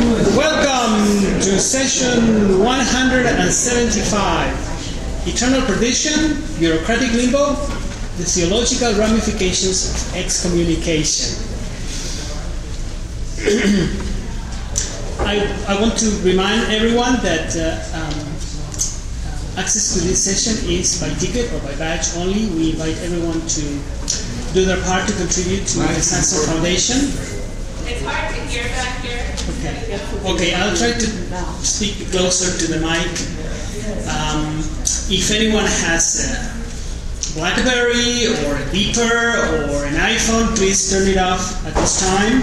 Welcome to session 175, Eternal Perdition, Bureaucratic Limbo, the Theological Ramifications of Excommunication. I want to remind everyone that access to this session is by ticket or by badge only. We invite everyone to do their part to contribute to the Sanson Foundation. It's hard to hear back here. Okay, I'll try to speak closer to the mic. If anyone has a BlackBerry or a beeper or an iPhone, please turn it off at this time.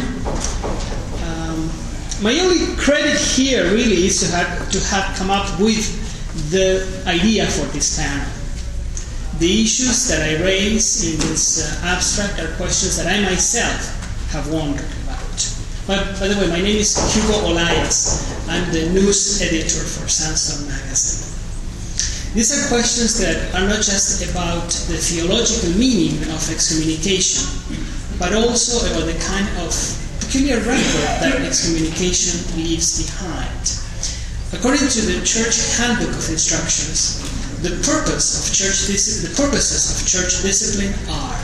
My only credit here really is to have come up with the idea for this panel. The issues that I raise in this abstract are questions that I myself have wondered about. But by the way, my name is Hugo Olaias. I'm the news editor for Sanson Magazine. These are questions that are not just about the theological meaning of excommunication, but also about the kind of peculiar record that excommunication leaves behind. According to the Church Handbook of Instructions, the purposes of church discipline are: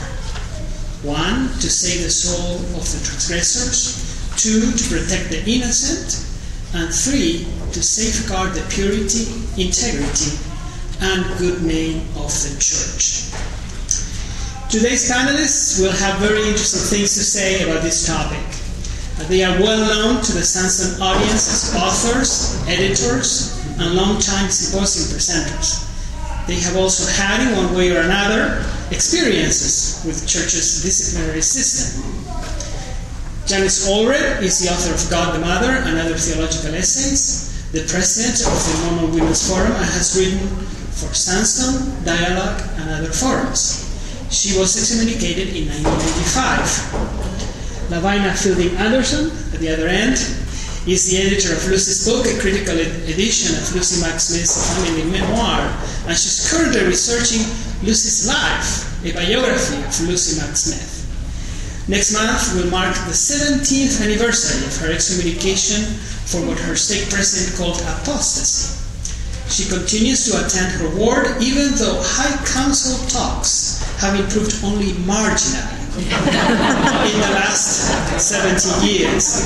1. To save the soul of the transgressors; 2. To protect the innocent; and 3. To safeguard the purity, integrity, and good name of the church. Today's panelists will have very interesting things to say about this topic. They are well known to the Sanson audience as authors, editors, and long-time symposium presenters. They have also had, in one way or another, experiences with the church's disciplinary system. Janice Allred is the author of God the Mother and Other Theological Essays, the president of the Mormon Women's Forum, and has written for Sanson, Dialogue, and other forums. She was excommunicated in 1995. Lavina Fielding Anderson, at the other end, is the editor of Lucy's book, a critical edition of Lucy Mack Smith's family memoir, and she's currently researching Lucy's life, a biography of Lucy Mack Smith. Next month will mark the 17th anniversary of her excommunication for what her stake president called apostasy. She continues to attend her ward, even though High Council talks have improved only marginally in the last 70 years.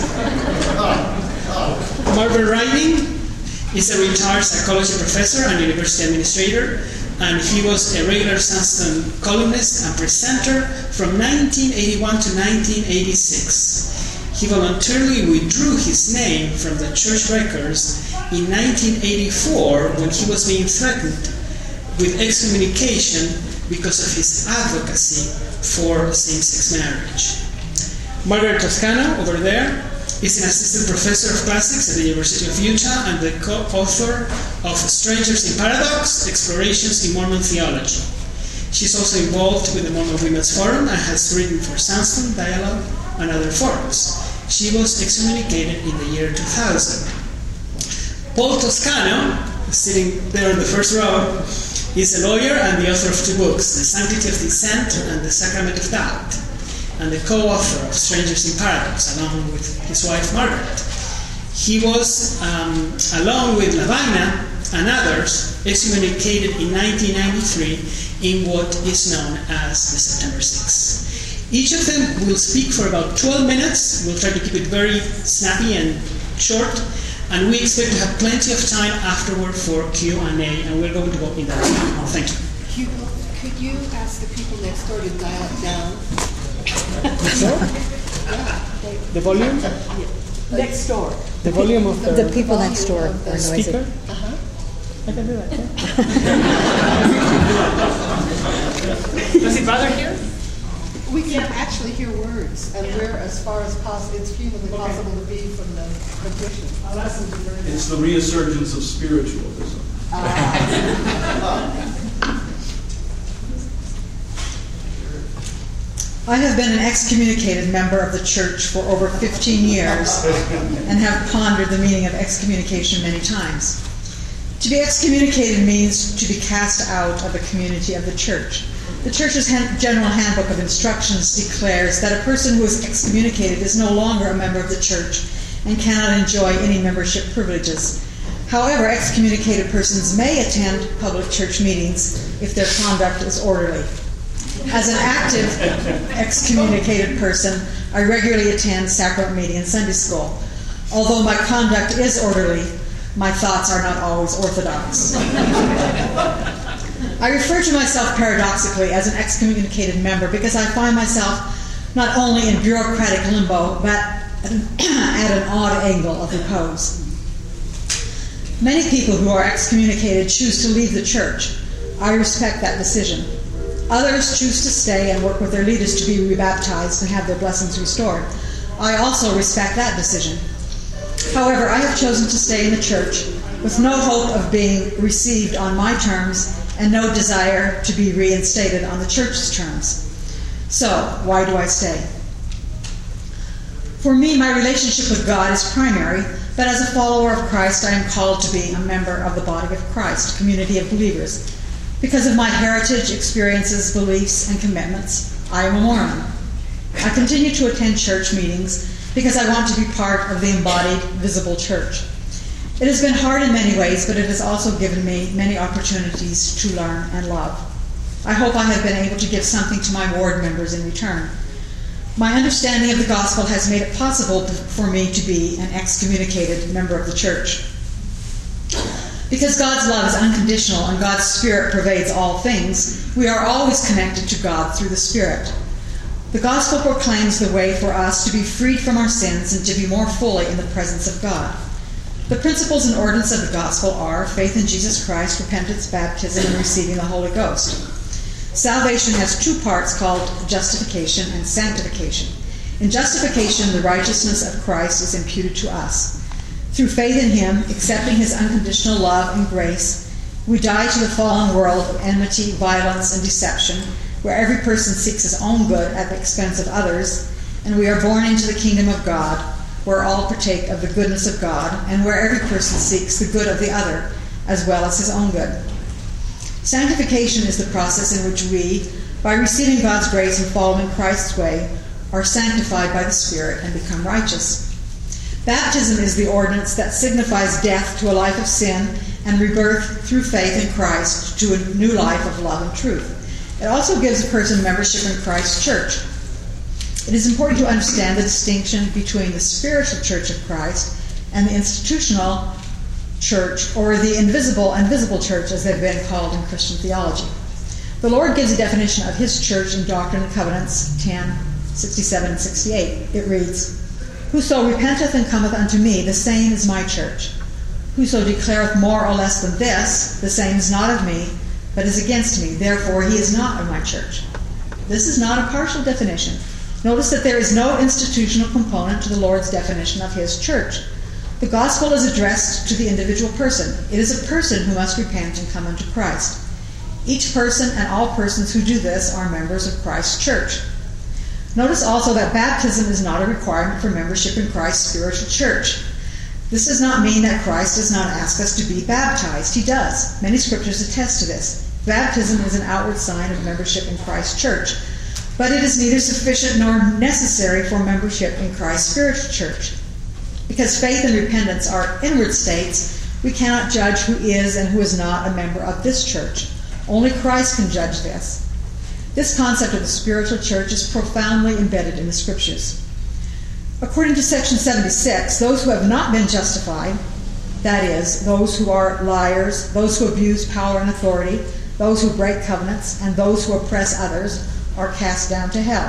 Marvin Riding is a retired psychology professor and university administrator, and he was a regular Sanson columnist and presenter from 1981 to 1986. He voluntarily withdrew his name from the church records in 1984 when he was being threatened with excommunication because of his advocacy for same-sex marriage. Margaret Toscano, over there, is an assistant professor of classics at the University of Utah and the co-author of Strangers in Paradox, Explorations in Mormon Theology. She's also involved with the Mormon Women's Forum and has written for Sanson, Dialogue, and other forums. She was excommunicated in the year 2000. Paul Toscano, sitting there in the first row, is a lawyer and the author of 2 books, The Sanctity of Dissent and The Sacrament of Doubt, and the co-author of Strangers in Paradox, along with his wife Margaret. He was, along with Lavina and others, excommunicated in 1993 in what is known as the September 6. Each of them will speak for about 12 minutes. We'll try to keep it very snappy and short, and we expect to have plenty of time afterward for Q&A, and we're going to go in that order. Thank you. Hugo, could you ask the people next door to dial it down? The volume? Next door. The volume of the people next door are noisy. Speaker? I can do that, yeah. Does it bother here? We can actually hear words, and we're as far as possible. It's humanly possible to be from the cushion. It's the resurgence of spiritualism. I have been an excommunicated member of the church for over 15 years and have pondered the meaning of excommunication many times. To be excommunicated means to be cast out of the community of the church. The Church's General Handbook of Instructions declares that a person who is excommunicated is no longer a member of the Church and cannot enjoy any membership privileges. However, excommunicated persons may attend public church meetings if their conduct is orderly. As an active excommunicated person, I regularly attend sacrament meeting and Sunday school. Although my conduct is orderly, my thoughts are not always orthodox. I refer to myself paradoxically as an excommunicated member because I find myself not only in bureaucratic limbo, but at an odd angle of repose. Many people who are excommunicated choose to leave the church. I respect that decision. Others choose to stay and work with their leaders to be rebaptized and have their blessings restored. I also respect that decision. However, I have chosen to stay in the church with no hope of being received on my terms and no desire to be reinstated on the church's terms. So, why do I stay? For me, my relationship with God is primary, but as a follower of Christ, I am called to be a member of the body of Christ, a community of believers. Because of my heritage, experiences, beliefs, and commitments, I am a Mormon. I continue to attend church meetings because I want to be part of the embodied, visible church. It has been hard in many ways, but it has also given me many opportunities to learn and love. I hope I have been able to give something to my ward members in return. My understanding of the gospel has made it possible for me to be an excommunicated member of the church. Because God's love is unconditional and God's Spirit pervades all things, we are always connected to God through the Spirit. The gospel proclaims the way for us to be freed from our sins and to be more fully in the presence of God. The principles and ordinances of the gospel are faith in Jesus Christ, repentance, baptism, and receiving the Holy Ghost. Salvation has two parts called justification and sanctification. In justification, the righteousness of Christ is imputed to us. Through faith in Him, accepting His unconditional love and grace, we die to the fallen world of enmity, violence, and deception, where every person seeks his own good at the expense of others, and we are born into the kingdom of God, where all partake of the goodness of God, and where every person seeks the good of the other, as well as his own good. Sanctification is the process in which we, by receiving God's grace and following Christ's way, are sanctified by the Spirit and become righteous. Baptism is the ordinance that signifies death to a life of sin and rebirth through faith in Christ to a new life of love and truth. It also gives a person membership in Christ's church. It is important to understand the distinction between the spiritual church of Christ and the institutional church, or the invisible and visible church, as they've been called in Christian theology. The Lord gives a definition of His church in Doctrine and Covenants 10:67 and 68. It reads, "Whoso repenteth and cometh unto me, the same is my church. Whoso declareth more or less than this, the same is not of me, but is against me. Therefore he is not of my church." This is not a partial definition. Notice that there is no institutional component to the Lord's definition of His church. The gospel is addressed to the individual person. It is a person who must repent and come unto Christ. Each person and all persons who do this are members of Christ's church. Notice also that baptism is not a requirement for membership in Christ's spiritual church. This does not mean that Christ does not ask us to be baptized. He does. Many scriptures attest to this. Baptism is an outward sign of membership in Christ's church, but it is neither sufficient nor necessary for membership in Christ's spiritual church. Because faith and repentance are inward states, we cannot judge who is and who is not a member of this church. Only Christ can judge this. This concept of the spiritual church is profoundly embedded in the scriptures. According to section 76, those who have not been justified, that is, those who are liars, those who abuse power and authority, those who break covenants, and those who oppress others, are cast down to hell.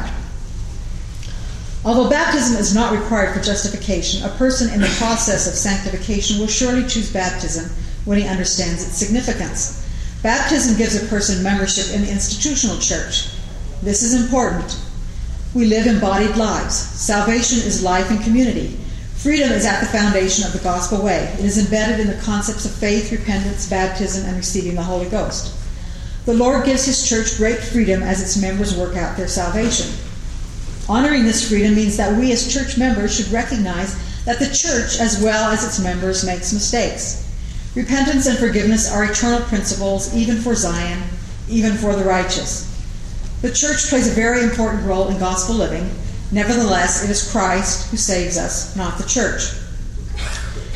Although baptism is not required for justification, a person in the process of sanctification will surely choose baptism when he understands its significance. Baptism gives a person membership in the institutional church. This is important. We live embodied lives. Salvation is life in community. Freedom is at the foundation of the gospel way. It is embedded in the concepts of faith, repentance, baptism, and receiving the Holy Ghost. The Lord gives His church great freedom as its members work out their salvation. Honoring this freedom means that we as church members should recognize that the church, as well as its members, makes mistakes. Repentance and forgiveness are eternal principles, even for Zion, even for the righteous. The church plays a very important role in gospel living. Nevertheless, it is Christ who saves us, not the church.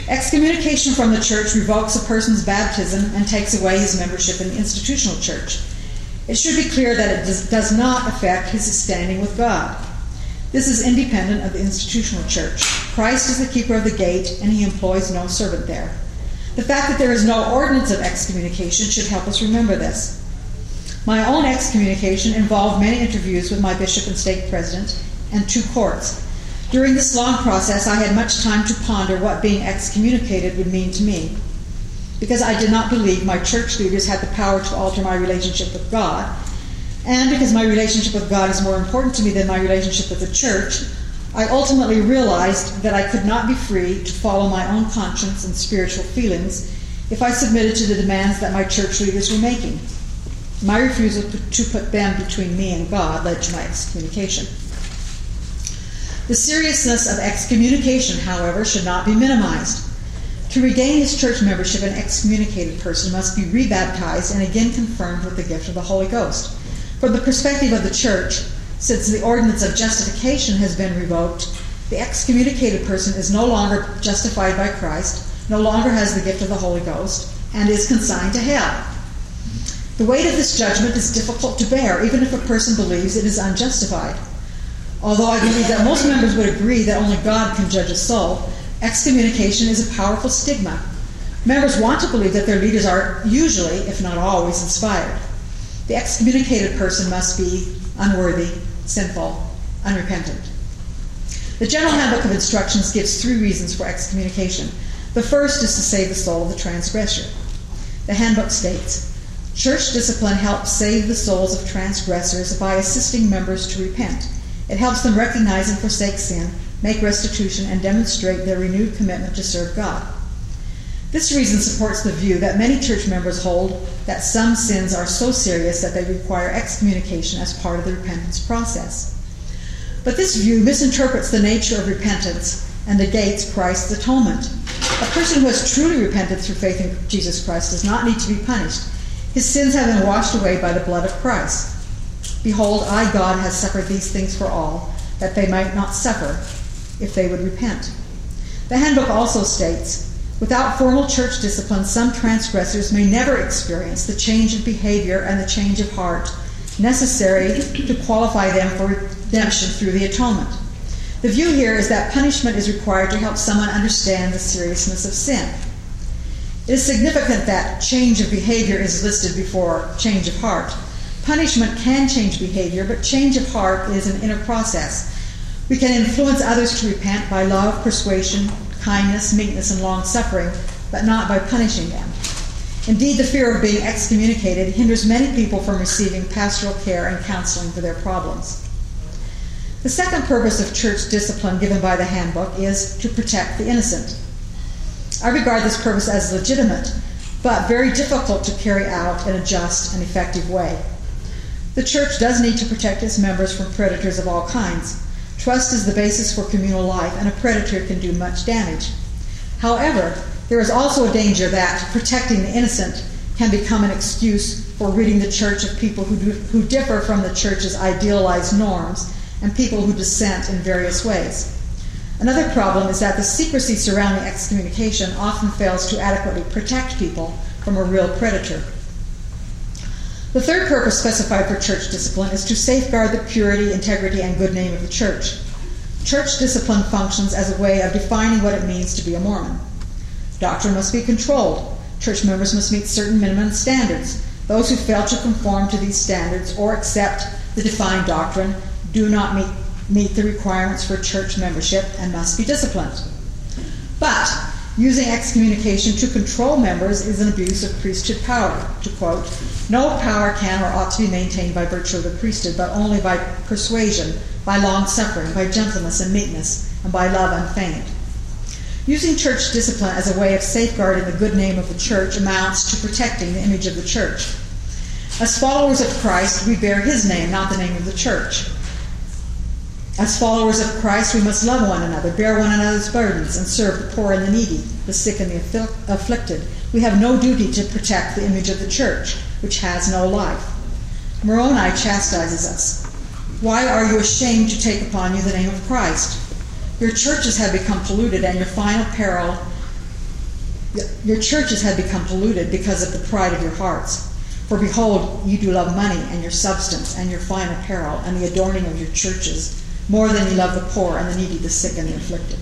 Excommunication from the church revokes a person's baptism and takes away his membership in the institutional church. It should be clear that it does not affect his standing with God. This is independent of the institutional church. Christ is the keeper of the gate, and he employs no servant there. The fact that there is no ordinance of excommunication should help us remember this. My own excommunication involved many interviews with my bishop and stake president and 2 courts. During this long process, I had much time to ponder what being excommunicated would mean to me. Because I did not believe my church leaders had the power to alter my relationship with God, and because my relationship with God is more important to me than my relationship with the church, I ultimately realized that I could not be free to follow my own conscience and spiritual feelings if I submitted to the demands that my church leaders were making. My refusal to put them between me and God led to my excommunication. The seriousness of excommunication, however, should not be minimized. To regain his church membership, an excommunicated person must be rebaptized and again confirmed with the gift of the Holy Ghost. From the perspective of the church, since the ordinance of justification has been revoked, the excommunicated person is no longer justified by Christ, no longer has the gift of the Holy Ghost, and is consigned to hell. The weight of this judgment is difficult to bear, even if a person believes it is unjustified. Although I believe that most members would agree that only God can judge a soul, excommunication is a powerful stigma. Members want to believe that their leaders are usually, if not always, inspired. The excommunicated person must be unworthy, sinful, unrepentant. The General Handbook of Instructions gives 3 reasons for excommunication. The first is to save the soul of the transgressor. The handbook states, church discipline helps save the souls of transgressors by assisting members to repent. It helps them recognize and forsake sin, make restitution, and demonstrate their renewed commitment to serve God. This reason supports the view that many church members hold that some sins are so serious that they require excommunication as part of the repentance process. But this view misinterprets the nature of repentance and negates Christ's atonement. A person who has truly repented through faith in Jesus Christ does not need to be punished. His sins have been washed away by the blood of Christ. Behold, I, God, has suffered these things for all, that they might not suffer if they would repent. The handbook also states, without formal church discipline, some transgressors may never experience the change of behavior and the change of heart necessary to qualify them for redemption through the atonement. The view here is that punishment is required to help someone understand the seriousness of sin. It is significant that change of behavior is listed before change of heart. Punishment can change behavior, but change of heart is an inner process. We can influence others to repent by love, persuasion, kindness, meekness, and long-suffering, but not by punishing them. Indeed, the fear of being excommunicated hinders many people from receiving pastoral care and counseling for their problems. The second purpose of church discipline given by the handbook is to protect the innocent. I regard this purpose as legitimate, but very difficult to carry out in a just and effective way. The church does need to protect its members from predators of all kinds. Trust is the basis for communal life, and a predator can do much damage. However, there is also a danger that protecting the innocent can become an excuse for ridding the church of people who differ from the church's idealized norms and people who dissent in various ways. Another problem is that the secrecy surrounding excommunication often fails to adequately protect people from a real predator. The third purpose specified for church discipline is to safeguard the purity, integrity, and good name of the church. Church discipline functions as a way of defining what it means to be a Mormon. Doctrine must be controlled. Church members must meet certain minimum standards. Those who fail to conform to these standards or accept the defined doctrine do not meet the requirements for church membership and must be disciplined. But using excommunication to control members is an abuse of priesthood power. To quote, no power can or ought to be maintained by virtue of the priesthood, but only by persuasion, by long-suffering, by gentleness and meekness, and by love unfeigned. Using church discipline as a way of safeguarding the good name of the church amounts to protecting the image of the church. As followers of Christ, we bear his name, not the name of the church. As followers of Christ, we must love one another, bear one another's burdens, and serve the poor and the needy, the sick and the afflicted. We have no duty to protect the image of the church, which has no life. Moroni chastises us. Why are you ashamed to take upon you the name of Christ? Your churches have become polluted, and your final peril Your churches had become polluted because of the pride of your hearts. For behold, you do love money and your substance and your fine apparel and the adorning of your churches more than you love the poor and the needy, the sick, and the afflicted.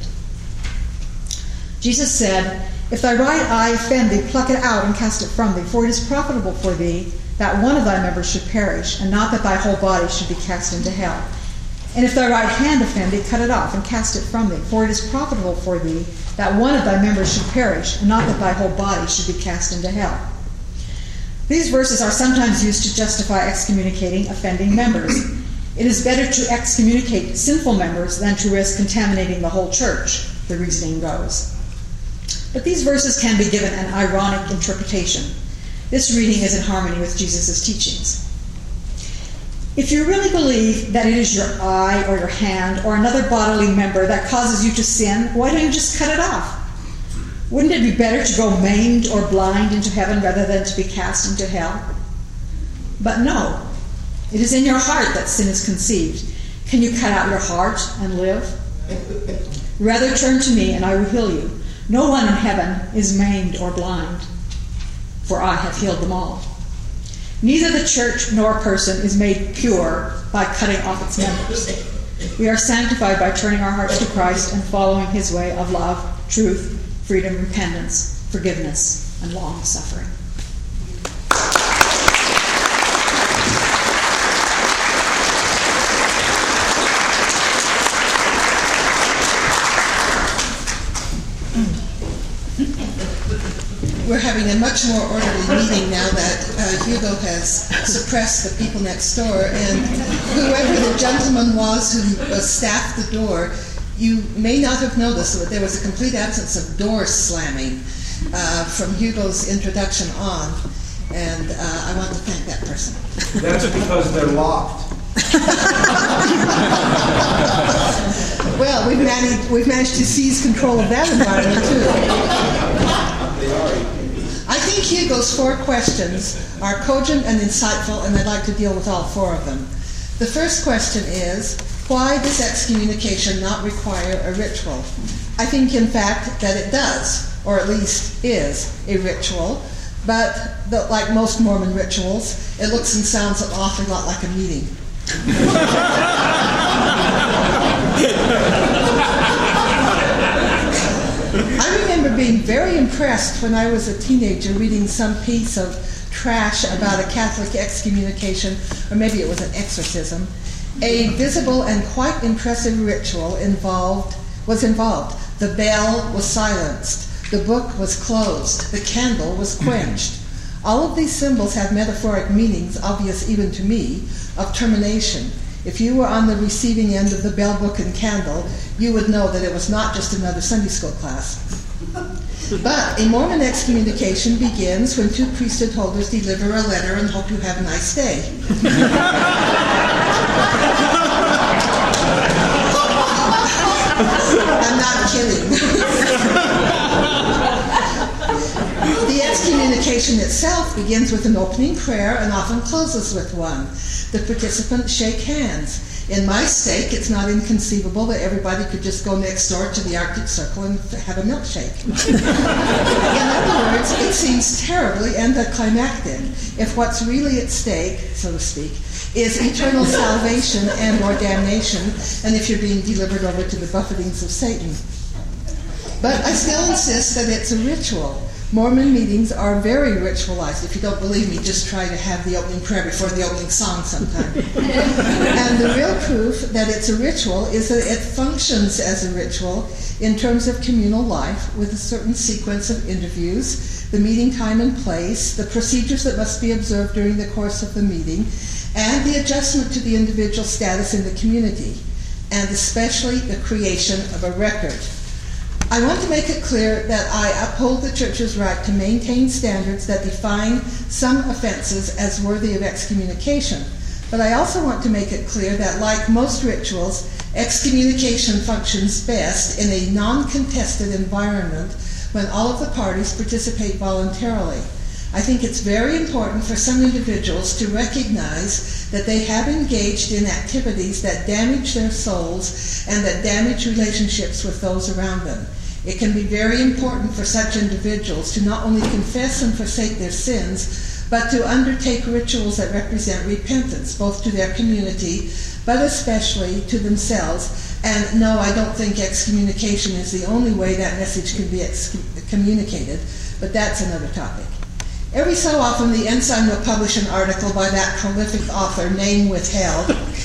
Jesus said, If thy right eye offend thee, pluck it out and cast it from thee, for it is profitable for thee that one of thy members should perish, and not that thy whole body should be cast into hell. And if thy right hand offend thee, cut it off and cast it from thee, for it is profitable for thee that one of thy members should perish, and not that thy whole body should be cast into hell. These verses are sometimes used to justify excommunicating offending members. It is better to excommunicate sinful members than to risk contaminating the whole church, the reasoning goes. But these verses can be given an ironic interpretation. This reading is in harmony with Jesus' teachings. If you really believe that it is your eye or your hand or another bodily member that causes you to sin, why don't you just cut it off? Wouldn't it be better to go maimed or blind into heaven rather than to be cast into hell? But no, it is in your heart that sin is conceived. Can you cut out your heart and live? Rather turn to me and I will heal you. No one in heaven is maimed or blind, for I have healed them all. Neither the church nor person is made pure by cutting off its members. We are sanctified by turning our hearts to Christ and following his way of love, truth, freedom, repentance, forgiveness, and long-suffering. We're having a much more orderly meeting now that Hugo has suppressed the people next door, and whoever the gentleman was who staffed the door, you may not have noticed that there was a complete absence of door slamming from Hugo's introduction on, and I want to thank that person. That's because they're locked. Well, we've managed to seize control of that environment too. They are. I think Hugo's 4 questions are cogent and insightful, and I'd like to deal with all 4 of them. The first question is, why does excommunication not require a ritual? I think, in fact, that it does, or at least is, a ritual, but like most Mormon rituals, it looks and sounds an awful lot like a meeting. I remember being very impressed when I was a teenager reading some piece of trash about a Catholic excommunication, or maybe it was an exorcism. A visible and quite impressive ritual was involved. The bell was silenced. The book was closed. The candle was quenched. All of these symbols had metaphoric meanings, obvious even to me, of termination. If you were on the receiving end of the bell, book, and candle, you would know that it was not just another Sunday school class. But a Mormon excommunication begins when 2 priesthood holders deliver a letter and hope you have a nice day. I'm not kidding. The excommunication itself begins with an opening prayer and often closes with one. The participants shake hands. In my stake, it's not inconceivable that everybody could just go next door to the Arctic Circle and have a milkshake. In other words, it seems terribly anticlimactic if what's really at stake, so to speak, is eternal salvation and or damnation, and if you're being delivered over to the buffetings of Satan. But I still insist that it's a ritual. Mormon meetings are very ritualized. If you don't believe me, just try to have the opening prayer before the opening song sometime. And the real proof that it's a ritual is that it functions as a ritual in terms of communal life with a certain sequence of interviews, the meeting time and place, the procedures that must be observed during the course of the meeting, and the adjustment to the individual status in the community, and especially the creation of a record. I want to make it clear that I uphold the Church's right to maintain standards that define some offenses as worthy of excommunication. But I also want to make it clear that, like most rituals, excommunication functions best in a non-contested environment when all of the parties participate voluntarily. I think it's very important for some individuals to recognize that they have engaged in activities that damage their souls and that damage relationships with those around them. It can be very important for such individuals to not only confess and forsake their sins, but to undertake rituals that represent repentance, both to their community, but especially to themselves. And no, I don't think excommunication is the only way that message can be communicated, but that's another topic. Every so often, the Ensign will publish an article by that prolific author, name withheld,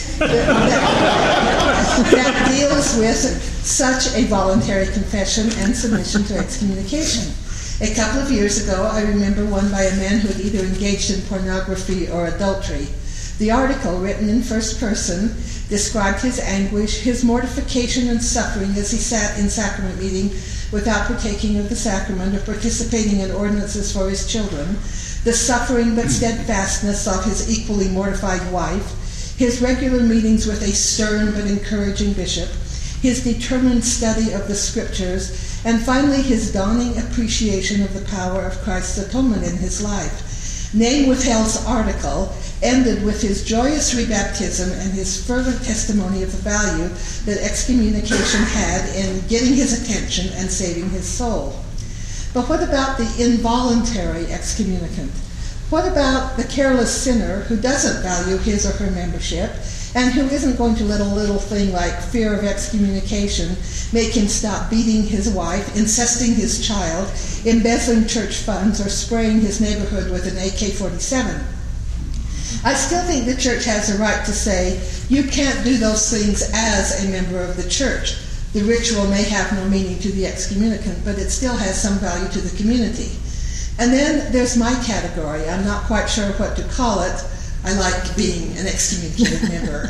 that deals with such a voluntary confession and submission to excommunication. A couple of years ago, I remember one by a man who had either engaged in pornography or adultery. The article, written in first person, described his anguish, his mortification and suffering as he sat in sacrament meeting without partaking of the sacrament or participating in ordinances for his children, the suffering but steadfastness of his equally mortified wife, his regular meetings with a stern but encouraging bishop, his determined study of the scriptures, and finally his dawning appreciation of the power of Christ's atonement in his life. Name Withheld's article ended with his joyous rebaptism and his fervent testimony of the value that excommunication had in getting his attention and saving his soul. But what about the involuntary excommunicant? What about the careless sinner who doesn't value his or her membership and who isn't going to let a little thing like fear of excommunication make him stop beating his wife, incesting his child, embezzling church funds, or spraying his neighborhood with an AK-47? I still think the church has a right to say, you can't do those things as a member of the church. The ritual may have no meaning to the excommunicant, but it still has some value to the community. And then there's my category. I'm not quite sure what to call it. I like being an excommunicated member.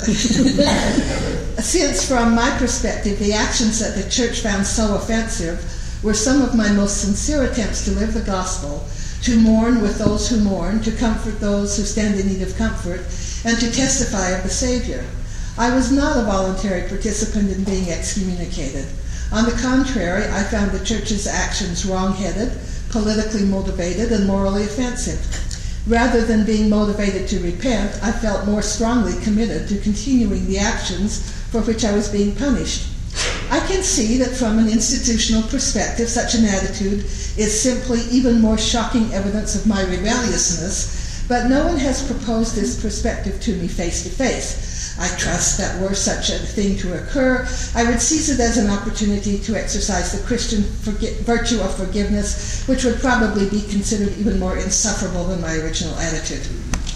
Since, from my perspective, the actions that the church found so offensive were some of my most sincere attempts to live the gospel, to mourn with those who mourn, to comfort those who stand in need of comfort, and to testify of the Savior. I was not a voluntary participant in being excommunicated. On the contrary, I found the church's actions wrong-headed, politically motivated, and morally offensive. Rather than being motivated to repent, I felt more strongly committed to continuing the actions for which I was being punished. I can see that from an institutional perspective, such an attitude is simply even more shocking evidence of my rebelliousness, but no one has proposed this perspective to me face to face. I trust that were such a thing to occur, I would seize it as an opportunity to exercise the Christian virtue of forgiveness, which would probably be considered even more insufferable than my original attitude.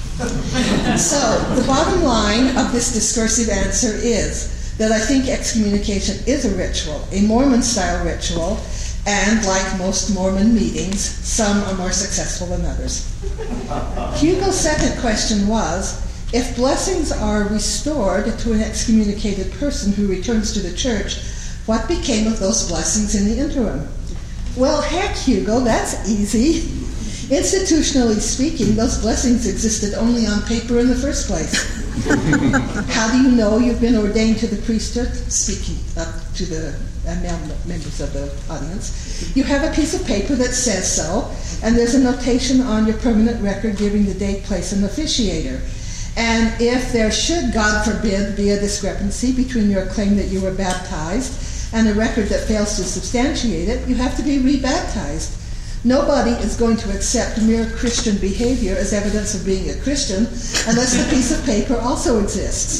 So, the bottom line of this discursive answer is that I think excommunication is a ritual, a Mormon-style ritual, and like most Mormon meetings, some are more successful than others. Hugo's second question was, if blessings are restored to an excommunicated person who returns to the church, what became of those blessings in the interim? Well, heck, Hugo, that's easy. Institutionally speaking, those blessings existed only on paper in the first place. How do you know you've been ordained to the priesthood? Speaking up to the members of the audience. You have a piece of paper that says so, and there's a notation on your permanent record giving the date, place, and officiator. And if there should, God forbid, be a discrepancy between your claim that you were baptized and a record that fails to substantiate it, you have to be rebaptized. Nobody is going to accept mere Christian behavior as evidence of being a Christian unless the piece of paper also exists.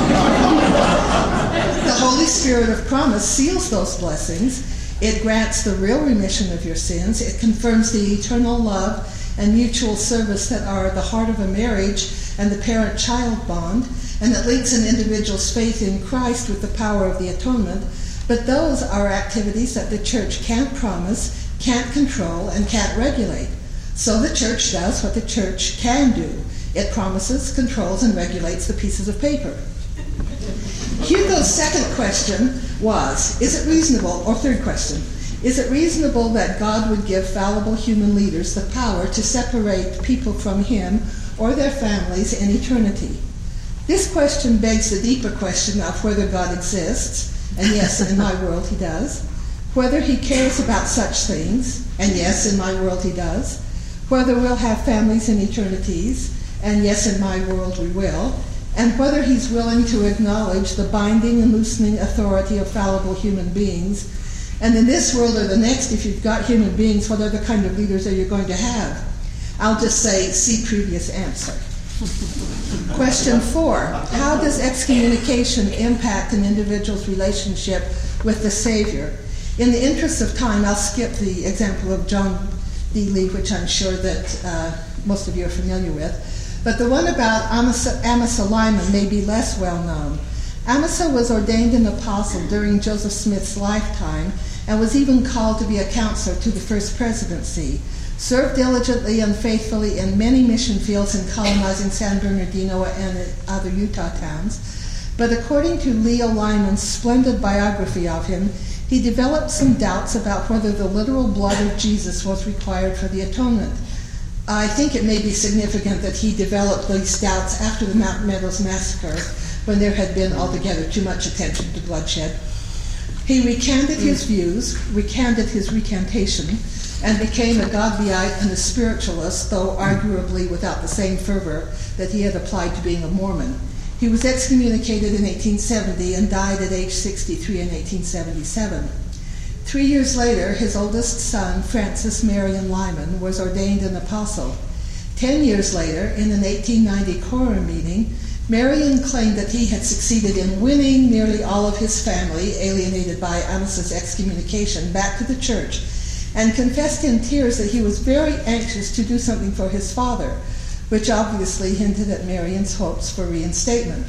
The Holy Spirit of promise seals those blessings. It grants the real remission of your sins. It confirms the eternal love and mutual service that are the heart of a marriage and the parent-child bond, and it links an individual's faith in Christ with the power of the atonement. But those are activities that the church can't promise, can't control, and can't regulate. So the church does what the church can do. It promises, controls, and regulates the pieces of paper. Hugo's second question was, is it reasonable, or third question, is it reasonable that God would give fallible human leaders the power to separate people from him or their families in eternity? This question begs the deeper question of whether God exists, and yes, in my world he does, whether he cares about such things, and yes, in my world he does, whether we'll have families in eternities, and yes, in my world we will, and whether he's willing to acknowledge the binding and loosening authority of fallible human beings, And in this world or the next, if you've got human beings, what other kind of leaders are you going to have? I'll just say, see previous answer. Question 4. How does excommunication impact an individual's relationship with the Savior? In the interest of time, I'll skip the example of John D. Lee, which I'm sure that most of you are familiar with. But the one about Amasa Lyman may be less well known. Amasa was ordained an apostle during Joseph Smith's lifetime and was even called to be a counselor to the first presidency. Served diligently and faithfully in many mission fields in colonizing San Bernardino and other Utah towns. But according to Leo Lyman's splendid biography of him, he developed some doubts about whether the literal blood of Jesus was required for the atonement. I think it may be significant that he developed these doubts after the Mountain Meadows Massacre, when there had been altogether too much attention to bloodshed. He recanted his views, recanted his recantation, and became a Godbyite and a spiritualist, though arguably without the same fervor that he had applied to being a Mormon. He was excommunicated in 1870 and died at age 63 in 1877. 3 years later, his oldest son, Francis Marion Lyman, was ordained an apostle. 10 years later, in an 1890 quorum meeting, Marion claimed that he had succeeded in winning nearly all of his family, alienated by Amasa's excommunication, back to the church, and confessed in tears that he was very anxious to do something for his father, which obviously hinted at Marion's hopes for reinstatement.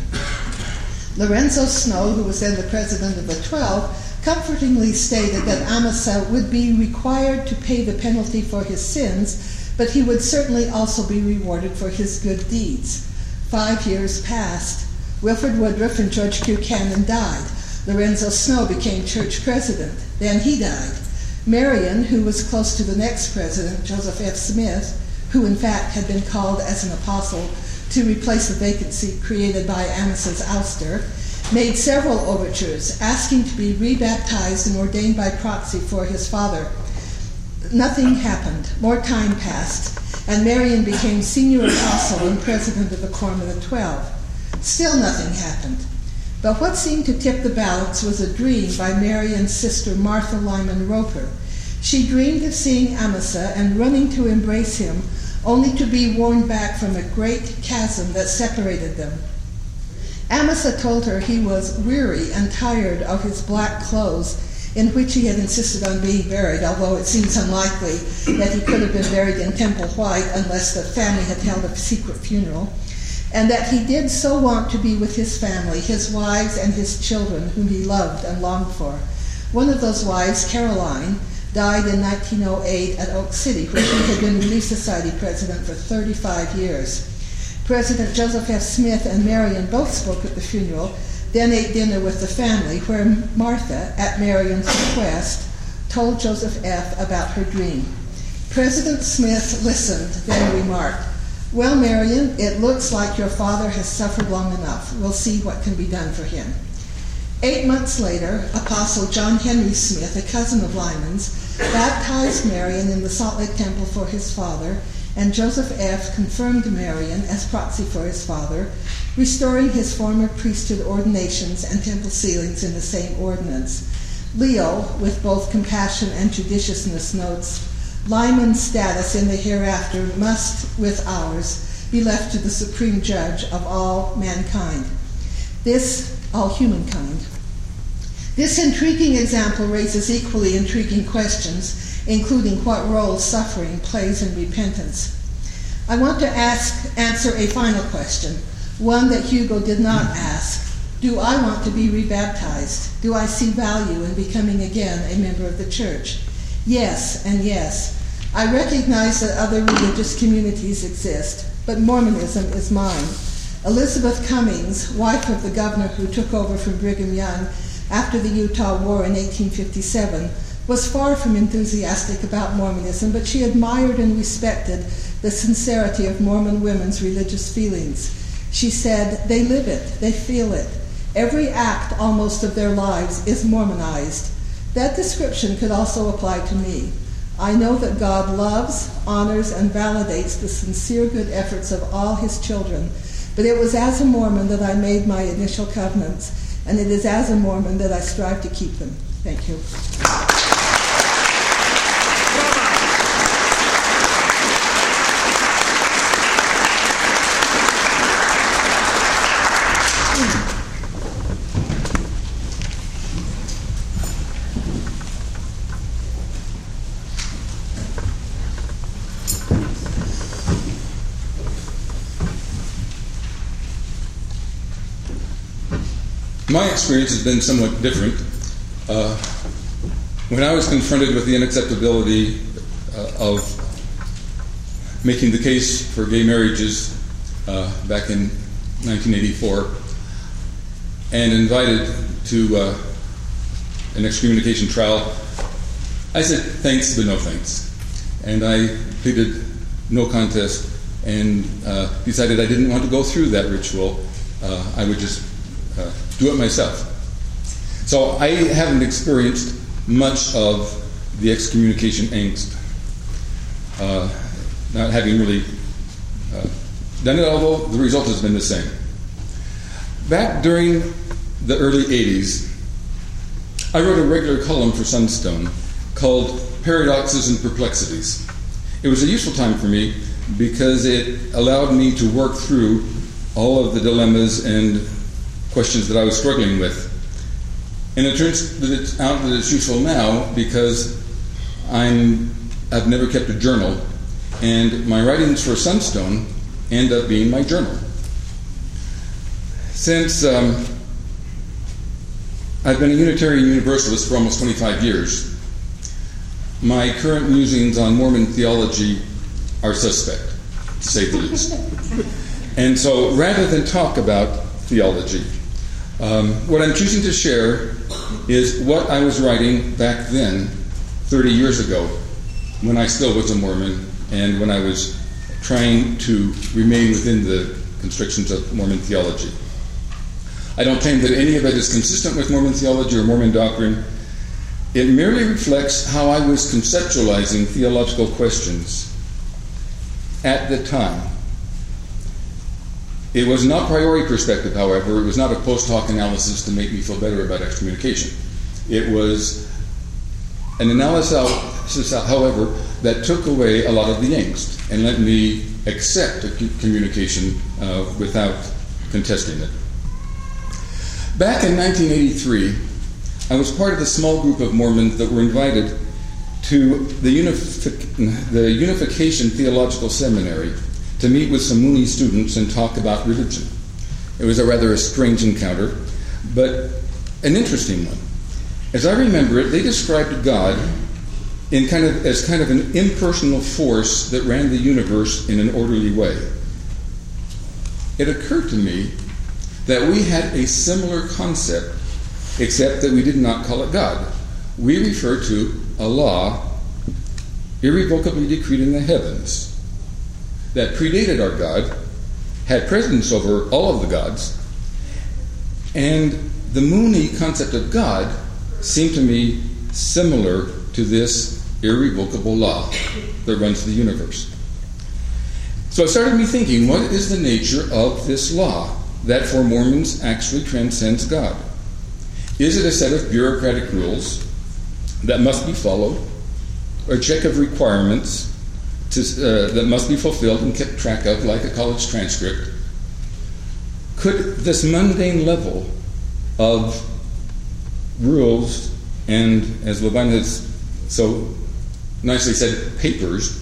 Lorenzo Snow, who was then the president of the 12, comfortingly stated that Amasa would be required to pay the penalty for his sins, but he would certainly also be rewarded for his good deeds. 5 years passed. Wilford Woodruff and George Q. Cannon died. Lorenzo Snow became church president. Then he died. Marion, who was close to the next president, Joseph F. Smith, who in fact had been called as an apostle to replace the vacancy created by Amasa's ouster, made several overtures, asking to be rebaptized and ordained by proxy for his father. Nothing happened. More time passed, and Marion became senior apostle and president of the Quorum of the 12. Still nothing happened. But what seemed to tip the balance was a dream by Marion's sister Martha Lyman Roper. She dreamed of seeing Amasa and running to embrace him, only to be warned back from a great chasm that separated them. Amasa told her he was weary and tired of his black clothes, in which he had insisted on being buried, although it seems unlikely that he could have been buried in Temple White unless the family had held a secret funeral, and that he did so want to be with his family, his wives and his children, whom he loved and longed for. One of those wives, Caroline, died in 1908 at Oak City, where she had been Relief Society president for 35 years. President Joseph F. Smith and Marion both spoke at the funeral, then ate dinner with the family, where Martha, at Marion's request, told Joseph F. about her dream. President Smith listened, then remarked, "Well, Marion, it looks like your father has suffered long enough. We'll see what can be done for him." 8 months later, Apostle John Henry Smith, a cousin of Lyman's, baptized Marion in the Salt Lake Temple for his father, and Joseph F. confirmed Marion as proxy for his father, restoring his former priesthood ordinations and temple sealings in the same ordinance. Leo, with both compassion and judiciousness, notes, "Lyman's status in the hereafter must, with ours, be left to the supreme judge of all mankind." All humankind. This intriguing example raises equally intriguing questions, including what role suffering plays in repentance. I want to answer a final question, one that Hugo did not ask. Do I want to be rebaptized? Do I see value in becoming again a member of the church? Yes, and yes. I recognize that other religious communities exist, but Mormonism is mine. Elizabeth Cummings, wife of the governor who took over from Brigham Young after the Utah War in 1857, was far from enthusiastic about Mormonism, but she admired and respected the sincerity of Mormon women's religious feelings. She said, "They live it, they feel it. Every act almost of their lives is Mormonized." That description could also apply to me. I know that God loves, honors, and validates the sincere good efforts of all his children, but it was as a Mormon that I made my initial covenants, and it is as a Mormon that I strive to keep them. Thank you. My experience has been somewhat different. When I was confronted with the unacceptability of making the case for gay marriages back in 1984 and invited to an excommunication trial, I said thanks but no thanks. And I pleaded no contest and decided I didn't want to go through that ritual. I would just do it myself. So I haven't experienced much of the excommunication angst, not having really done it, although the result has been the same. Back during the early 80s, I wrote a regular column for Sunstone called Paradoxes and Perplexities. It was a useful time for me because it allowed me to work through all of the dilemmas and questions that I was struggling with. And it turns out that it's useful now because I've never kept a journal, and my writings for Sunstone end up being my journal. Since I've been a Unitarian Universalist for almost 25 years, my current musings on Mormon theology are suspect, to say the least. And so rather than talk about theology, what I'm choosing to share is what I was writing back then, 30 years ago, when I still was a Mormon and when I was trying to remain within the constrictions of Mormon theology. I don't claim that any of it is consistent with Mormon theology or Mormon doctrine. It merely reflects how I was conceptualizing theological questions at the time. It was not a priori perspective, however. It was not a post hoc analysis to make me feel better about excommunication. It was an analysis, however, that took away a lot of the angst and let me accept a communication without contesting it. Back in 1983, I was part of the small group of Mormons that were invited to the Unification Theological Seminary to meet with some Mooney students and talk about religion. It was a rather strange encounter, but an interesting one. As I remember it, they described God as kind of an impersonal force that ran the universe in an orderly way. It occurred to me that we had a similar concept, except that we did not call it God. We refer to a law irrevocably decreed in the heavens that predated our God, had precedence over all of the gods, and the Mooney concept of God seemed to me similar to this irrevocable law that runs the universe. So it started me thinking, what is the nature of this law that for Mormons actually transcends God? Is it a set of bureaucratic rules that must be followed, or a check of requirements that must be fulfilled and kept track of like a college transcript? Could this mundane level of rules and, as Levine has so nicely said, papers,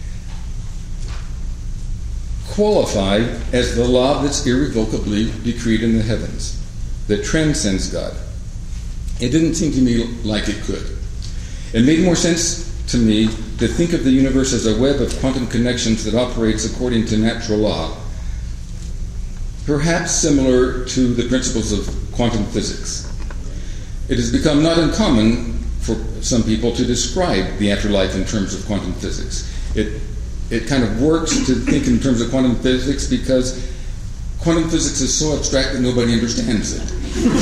qualify as the law that's irrevocably decreed in the heavens, that transcends God? It didn't seem to me like it could. It made more sense to me to think of the universe as a web of quantum connections that operates according to natural law, perhaps similar to the principles of quantum physics. It has become not uncommon for some people to describe the afterlife in terms of quantum physics. It kind of works to think in terms of quantum physics because quantum physics is so abstract that nobody understands it.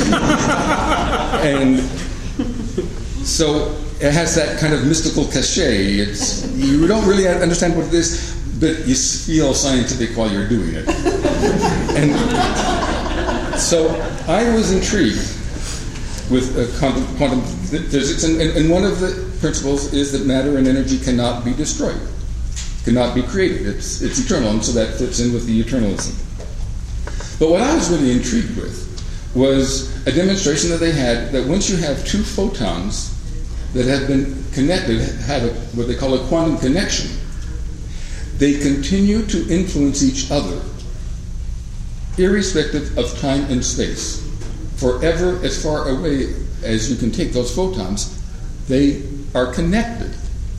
And so it has that kind of mystical cachet. You don't really understand what it is, but you feel scientific while you're doing it. And so I was intrigued with quantum physics, and one of the principles is that matter and energy cannot be destroyed, cannot be created. It's eternal, and so that fits in with the eternalism. But what I was really intrigued with was a demonstration that they had that once you have two photons that have been connected, have what they call a quantum connection, they continue to influence each other, irrespective of time and space. forever as far away as you can take those photons. They are connected.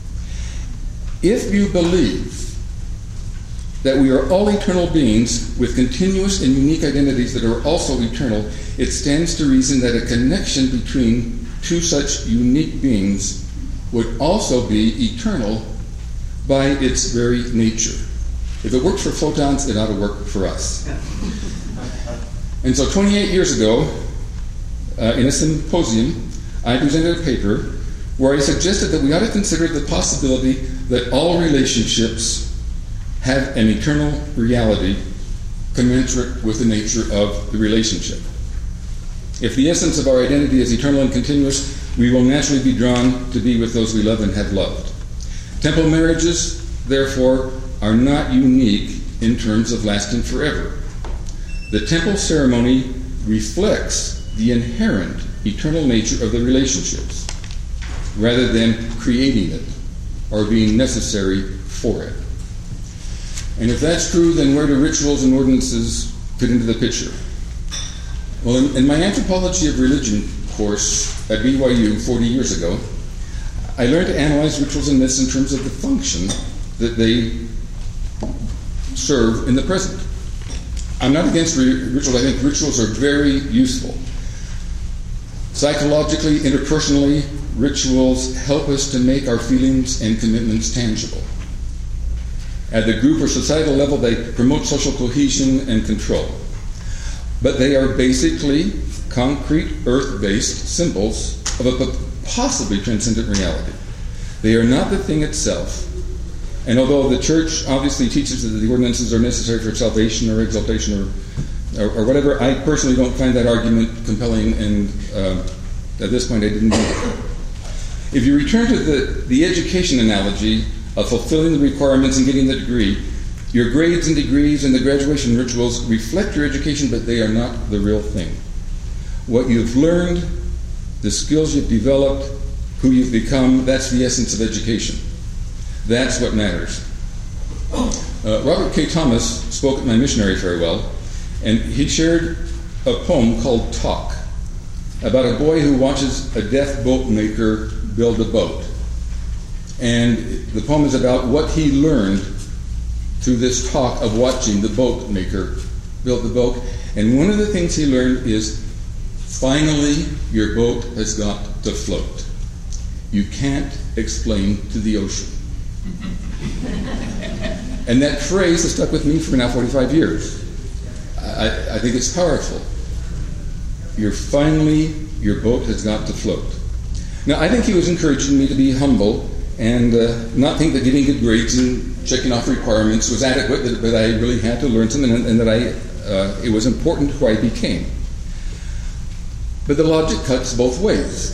If you believe that we are all eternal beings with continuous and unique identities that are also eternal, it stands to reason that a connection between two such unique beings would also be eternal by its very nature. If it works for photons, it ought to work for us. And so 28 years ago, in a symposium, I presented a paper where I suggested that we ought to consider the possibility that all relationships have an eternal reality commensurate with the nature of the relationship. If the essence of our identity is eternal and continuous, we will naturally be drawn to be with those we love and have loved. Temple marriages, therefore, are not unique in terms of lasting forever. The temple ceremony reflects the inherent eternal nature of the relationships, rather than creating it or being necessary for it. And if that's true, then where do rituals and ordinances fit into the picture? Well, in my Anthropology of Religion course at BYU 40 years ago, I learned to analyze rituals and myths in terms of the function that they serve in the present. I'm not against rituals. I think rituals are very useful. Psychologically, interpersonally, rituals help us to make our feelings and commitments tangible. At the group or societal level, they promote social cohesion and control. But they are basically concrete, earth-based symbols of a possibly transcendent reality. They are not the thing itself. And although the church obviously teaches that the ordinances are necessary for salvation or exaltation or whatever, I personally don't find that argument compelling, and at this point I didn't do it. If you return to the education analogy of fulfilling the requirements and getting the degree, your grades and degrees and the graduation rituals reflect your education, but they are not the real thing. What you've learned, the skills you've developed, who you've become, that's the essence of education. That's what matters. Robert K. Thomas spoke at my missionary farewell, and he shared a poem called Talk, about a boy who watches a deaf boat maker build a boat. And the poem is about what he learned through this talk of watching the boat maker build the boat. And one of the things he learned is, finally, your boat has got to float. You can't explain to the ocean. And that phrase has stuck with me for now 45 years. I think it's powerful. Your boat has got to float. Now, I think he was encouraging me to be humble and not think that getting good grades and checking off requirements was adequate, that I really had to learn something, and that it was important who I became. But the logic cuts both ways.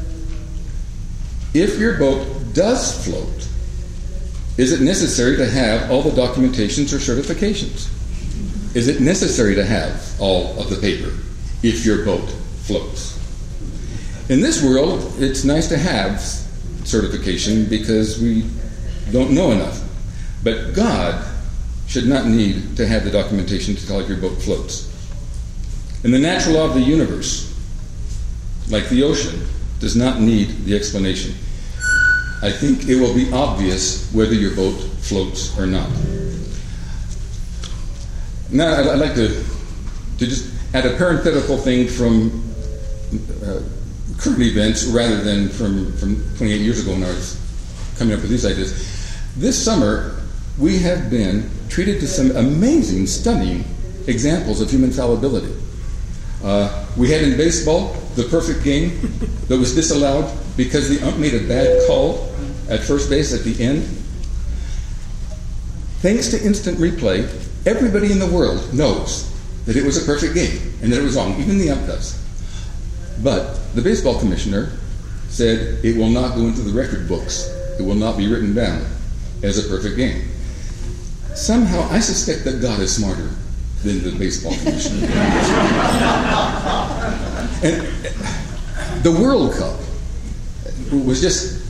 If your boat does float, is it necessary to have all the documentations or certifications? Is it necessary to have all of the paper if your boat floats? In this world, it's nice to have certification because we don't know enough. But God should not need to have the documentation to tell if your boat floats. And the natural law of the universe, like the ocean, does not need the explanation. I think it will be obvious whether your boat floats or not. Now, I'd like to just add a parenthetical thing from current events rather than from 28 years ago when I was coming up with these ideas. This summer, we have been treated to some amazing, stunning examples of human fallibility. We had in baseball the perfect game that was disallowed because the ump made a bad call at first base at the end. Thanks to instant replay, everybody in the world knows that it was a perfect game and that it was wrong. Even the ump does. But the baseball commissioner said it will not go into the record books. It will not be written down as a perfect game. Somehow, I suspect that God is smarter than the baseball commissioner. And the World Cup was just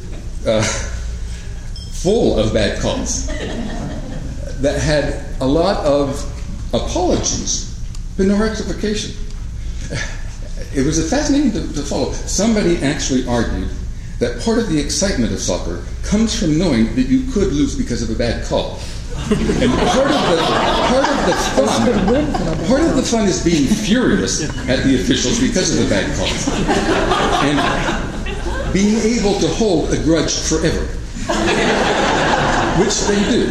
full of bad calls that had a lot of apologies, but no rectification. it was fascinating to follow. Somebody actually argued that part of the excitement of soccer comes from knowing that you could lose because of a bad call. And part of the fun is being furious at the officials because of the bad calls. And being able to hold a grudge forever. Which they do.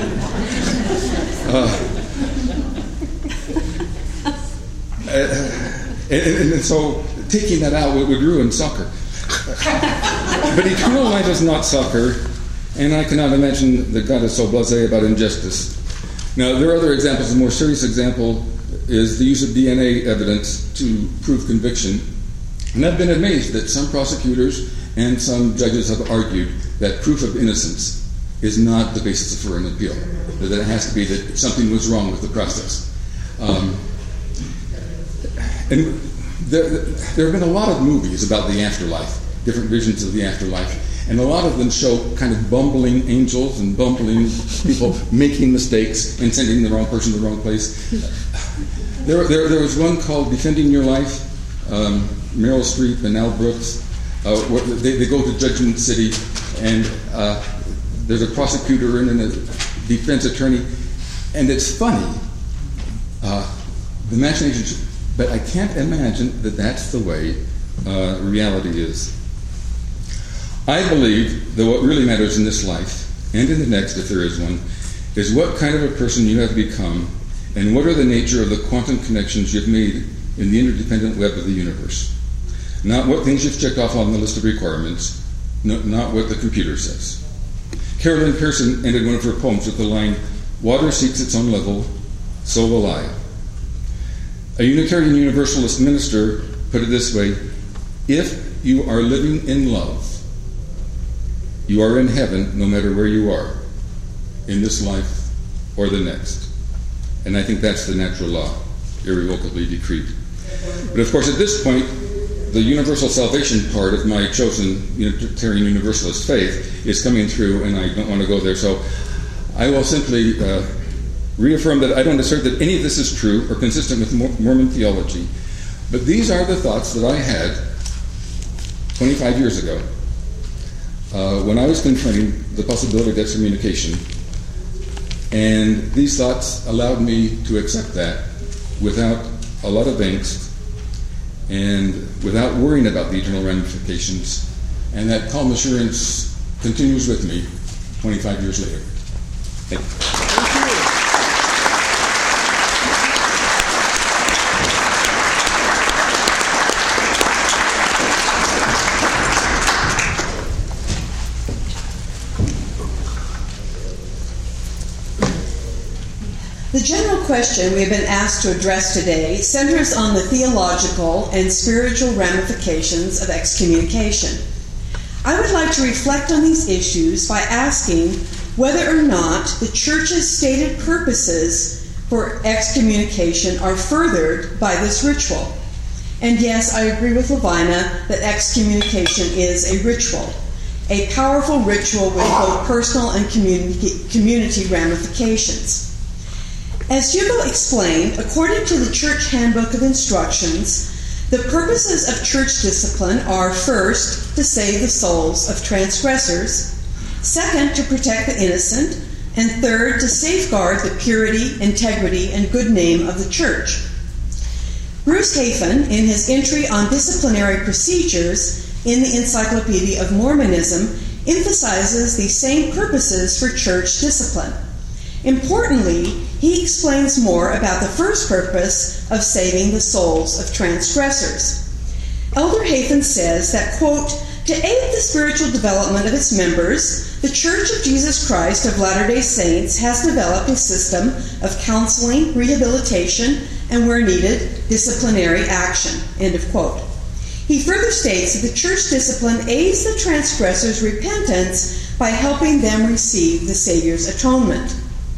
And so taking that out would ruin soccer. But eternal life is not soccer, and I cannot imagine that God is so blasé about injustice. Now, there are other examples. A more serious example is the use of DNA evidence to prove conviction. And I've been amazed that some prosecutors and some judges have argued that proof of innocence is not the basis for an appeal. That it has to be that something was wrong with the process. And there have been a lot of movies about the afterlife, different visions of the afterlife, and a lot of them show kind of bumbling angels and bumbling people making mistakes and sending the wrong person to the wrong place. There was one called Defending Your Life, Meryl Streep and Al Brooks. They go to Judgment City, and there's a prosecutor and a defense attorney, and it's funny, the machinations, but I can't imagine that that's the way reality is. I believe that what really matters in this life, and in the next if there is one, is what kind of a person you have become, and what are the nature of the quantum connections you've made in the interdependent web of the universe. Not what things you've checked off on the list of requirements, not what the computer says. Carolyn Pearson ended one of her poems with the line, "Water seeks its own level, so will I." A Unitarian Universalist minister put it this way, "If you are living in love, you are in heaven no matter where you are, in this life or the next." And I think that's the natural law, irrevocably decreed. But of course, at this point, the universal salvation part of my chosen Unitarian Universalist faith is coming through, and I don't want to go there. So I will simply reaffirm that I don't assert that any of this is true or consistent with Mormon theology. But these are the thoughts that I had 25 years ago when I was confronting the possibility of excommunication. And these thoughts allowed me to accept that without a lot of angst and without worrying about the eternal ramifications. And that calm assurance continues with me 25 years later. Thank you. The general question we have been asked to address today centers on the theological and spiritual ramifications of excommunication. I would like to reflect on these issues by asking whether or not the Church's stated purposes for excommunication are furthered by this ritual. And yes, I agree with Lavina that excommunication is a ritual, a powerful ritual with both personal and community ramifications. As Hugo explained, according to the Church Handbook of Instructions, the purposes of church discipline are, first, to save the souls of transgressors, second, to protect the innocent, and third, to safeguard the purity, integrity, and good name of the church. Bruce Hafen, in his entry on disciplinary procedures in the Encyclopedia of Mormonism, emphasizes these same purposes for church discipline. Importantly, he explains more about the first purpose of saving the souls of transgressors. Elder Hafen says that, quote, "To aid the spiritual development of its members, the Church of Jesus Christ of Latter-day Saints has developed a system of counseling, rehabilitation, and where needed, disciplinary action," end of quote. He further states that the church discipline aids the transgressors' repentance by helping them receive the Savior's atonement.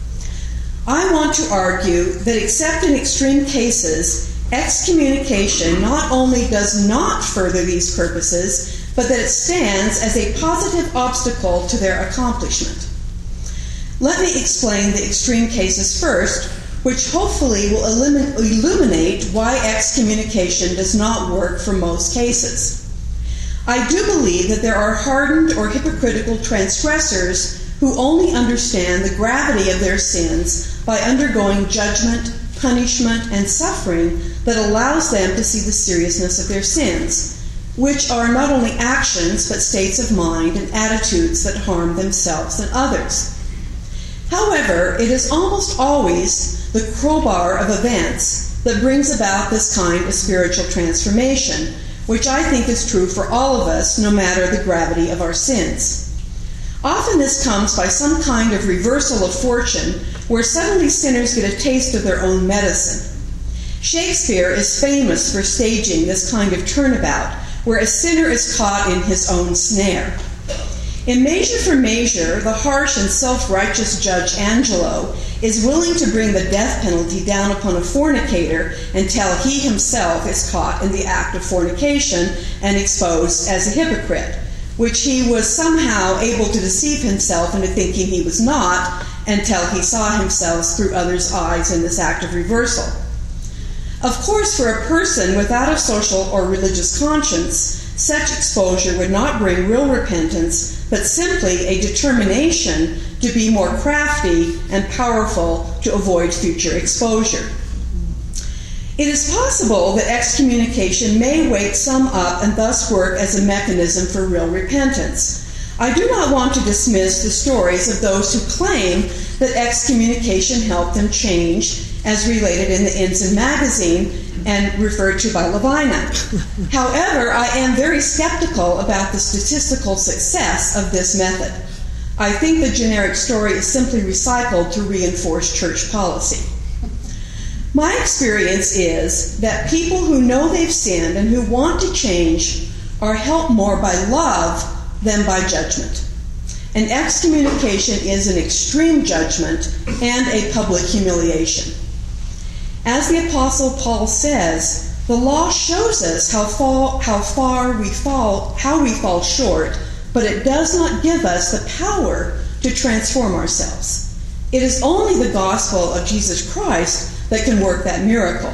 I want to argue that except in extreme cases, excommunication not only does not further these purposes, but that it stands as a positive obstacle to their accomplishment. Let me explain the extreme cases first, which hopefully will illuminate why excommunication does not work for most cases. I do believe that there are hardened or hypocritical transgressors who only understand the gravity of their sins by undergoing judgment, punishment, and suffering that allows them to see the seriousness of their sins, which are not only actions but states of mind and attitudes that harm themselves and others. However, it is almost always the crowbar of events that brings about this kind of spiritual transformation, which I think is true for all of us, no matter the gravity of our sins. Often this comes by some kind of reversal of fortune, where suddenly sinners get a taste of their own medicine. Shakespeare is famous for staging this kind of turnabout, where a sinner is caught in his own snare. In Measure for Measure, the harsh and self-righteous Judge Angelo is willing to bring the death penalty down upon a fornicator until he himself is caught in the act of fornication and exposed as a hypocrite, which he was somehow able to deceive himself into thinking he was not until he saw himself through others' eyes in this act of reversal. Of course, for a person without a social or religious conscience, such exposure would not bring real repentance, but simply a determination to be more crafty and powerful to avoid future exposure. It is possible that excommunication may wake some up and thus work as a mechanism for real repentance. I do not want to dismiss the stories of those who claim that excommunication helped them change, as related in the Ensign magazine and referred to by Levina. However, I am very skeptical about the statistical success of this method. I think the generic story is simply recycled to reinforce church policy. My experience is that people who know they've sinned and who want to change are helped more by love than by judgment. And excommunication is an extreme judgment and a public humiliation. As the Apostle Paul says, the law shows us how we fall short, but it does not give us the power to transform ourselves. It is only the gospel of Jesus Christ that can work that miracle.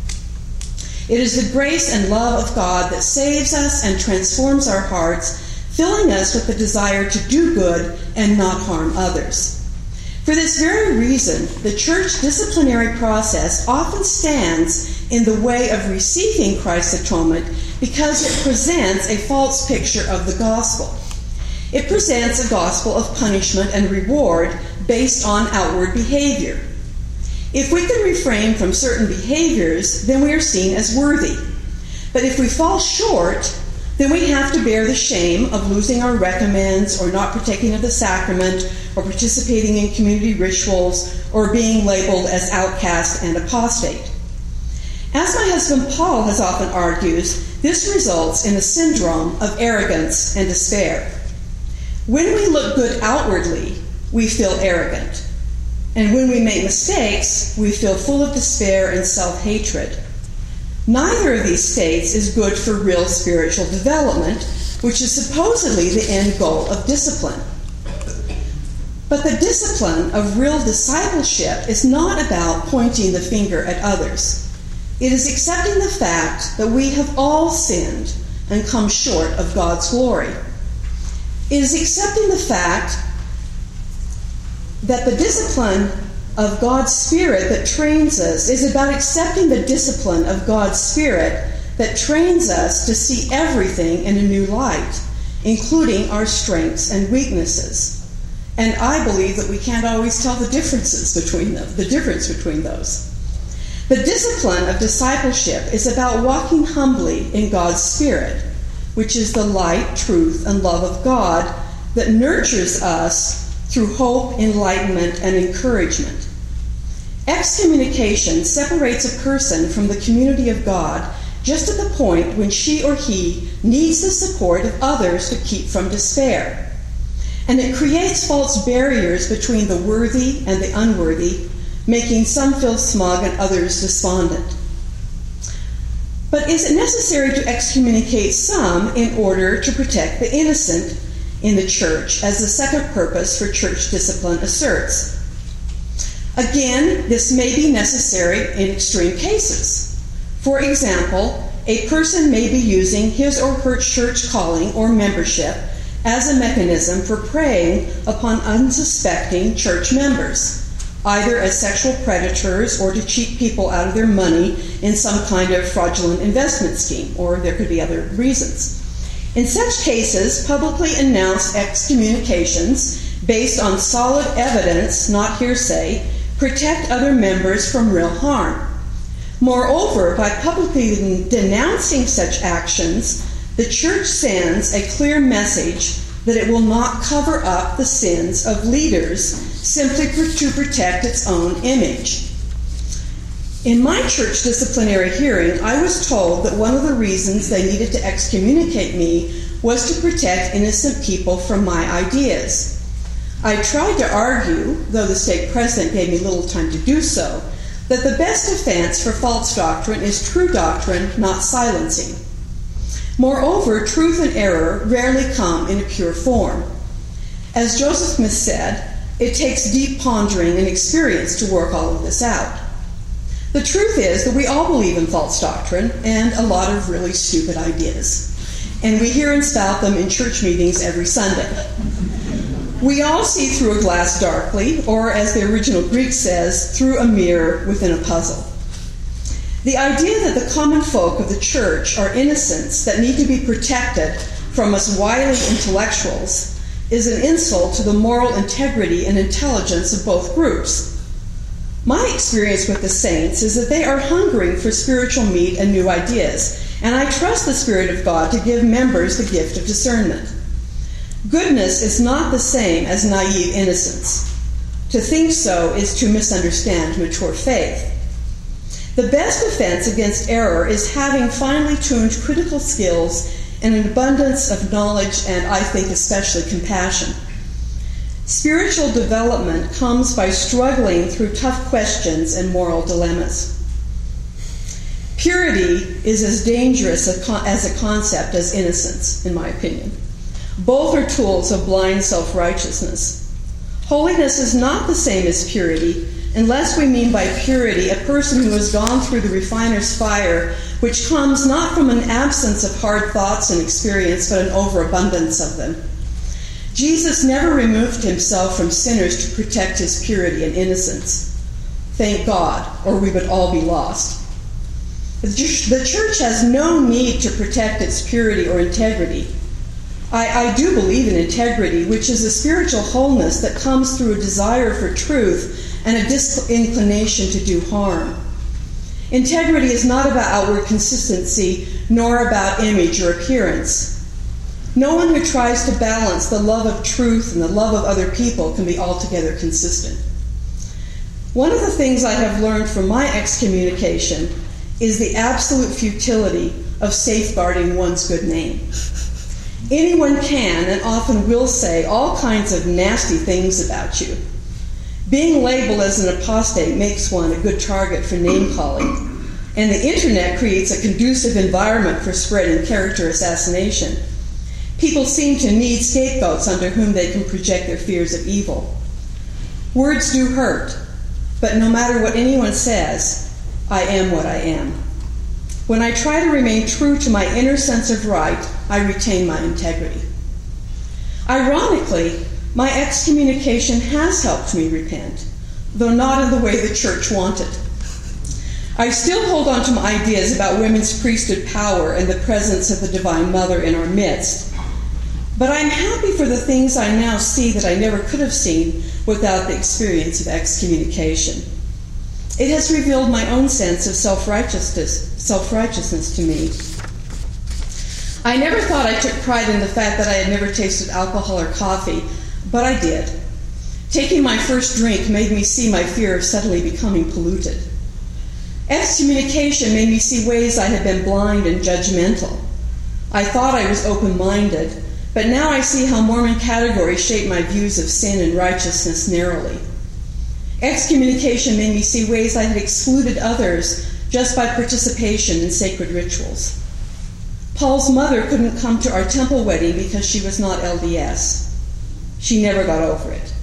It is the grace and love of God that saves us and transforms our hearts, filling us with the desire to do good and not harm others. For this very reason, the church disciplinary process often stands in the way of receiving Christ's atonement because it presents a false picture of the gospel. It presents a gospel of punishment and reward based on outward behavior. If we can refrain from certain behaviors, then we are seen as worthy. But if we fall short, then we have to bear the shame of losing our recommends or not partaking of the sacrament or participating in community rituals or being labeled as outcast and apostate. As my husband Paul has often argued, this results in a syndrome of arrogance and despair. When we look good outwardly, we feel arrogant. And when we make mistakes, we feel full of despair and self-hatred. Neither of these states is good for real spiritual development, which is supposedly the end goal of discipline. But the discipline of real discipleship is not about pointing the finger at others. It is accepting the fact that we have all sinned and come short of God's glory. It is accepting the fact that the discipline of God's Spirit that trains us is about accepting the discipline of God's Spirit that trains us to see everything in a new light, including our strengths and weaknesses. And I believe that we can't always tell the difference between those. The discipline of discipleship is about walking humbly in God's Spirit, which is the light, truth, and love of God that nurtures us through hope, enlightenment, and encouragement. Excommunication separates a person from the community of God just at the point when she or he needs the support of others to keep from despair. And it creates false barriers between the worthy and the unworthy, making some feel smug and others despondent. But is it necessary to excommunicate some in order to protect the innocent in the church, as the second purpose for church discipline asserts? Again, this may be necessary in extreme cases. For example, a person may be using his or her church calling or membership as a mechanism for preying upon unsuspecting church members, either as sexual predators or to cheat people out of their money in some kind of fraudulent investment scheme, or there could be other reasons. In such cases, publicly announced excommunications based on solid evidence, not hearsay, protect other members from real harm. Moreover, by publicly denouncing such actions, the Church sends a clear message that it will not cover up the sins of leaders simply to protect its own image. In my church disciplinary hearing, I was told that one of the reasons they needed to excommunicate me was to protect innocent people from my ideas. I tried to argue, though the stake president gave me little time to do so, that the best defense for false doctrine is true doctrine, not silencing. Moreover, truth and error rarely come in a pure form. As Joseph Smith said, it takes deep pondering and experience to work all of this out. The truth is that we all believe in false doctrine and a lot of really stupid ideas. And we hear and spout them in church meetings every Sunday. We all see through a glass darkly, or as the original Greek says, through a mirror within a puzzle. The idea that the common folk of the church are innocents that need to be protected from us wily intellectuals is an insult to the moral integrity and intelligence of both groups. My experience with the saints is that they are hungering for spiritual meat and new ideas, and I trust the Spirit of God to give members the gift of discernment. Goodness is not the same as naive innocence. To think so is to misunderstand mature faith. The best defense against error is having finely tuned critical skills and an abundance of knowledge and, I think, especially compassion. Spiritual development comes by struggling through tough questions and moral dilemmas. Purity is as dangerous as a concept as innocence, in my opinion. Both are tools of blind self-righteousness. Holiness is not the same as purity, unless we mean by purity a person who has gone through the refiner's fire, which comes not from an absence of hard thoughts and experience, but an overabundance of them. Jesus never removed himself from sinners to protect his purity and innocence. Thank God, or we would all be lost. The church has no need to protect its purity or integrity. I do believe in integrity, which is a spiritual wholeness that comes through a desire for truth and a disinclination to do harm. Integrity is not about outward consistency, nor about image or appearance. No one who tries to balance the love of truth and the love of other people can be altogether consistent. One of the things I have learned from my excommunication is the absolute futility of safeguarding one's good name. Anyone can and often will say all kinds of nasty things about you. Being labeled as an apostate makes one a good target for name-calling, and the internet creates a conducive environment for spreading character assassination. People seem to need scapegoats under whom they can project their fears of evil. Words do hurt, but no matter what anyone says, I am what I am. When I try to remain true to my inner sense of right, I retain my integrity. Ironically, my excommunication has helped me repent, though not in the way the church wanted. I still hold on to my ideas about women's priesthood power and the presence of the Divine Mother in our midst, but I'm happy for the things I now see that I never could have seen without the experience of excommunication. It has revealed my own sense of self-righteousness to me. I never thought I took pride in the fact that I had never tasted alcohol or coffee, but I did. Taking my first drink made me see my fear of suddenly becoming polluted. Excommunication made me see ways I had been blind and judgmental. I thought I was open-minded, but now I see how Mormon categories shape my views of sin and righteousness narrowly. Excommunication made me see ways I had excluded others just by participation in sacred rituals. Paul's mother couldn't come to our temple wedding because she was not LDS. She never got over it.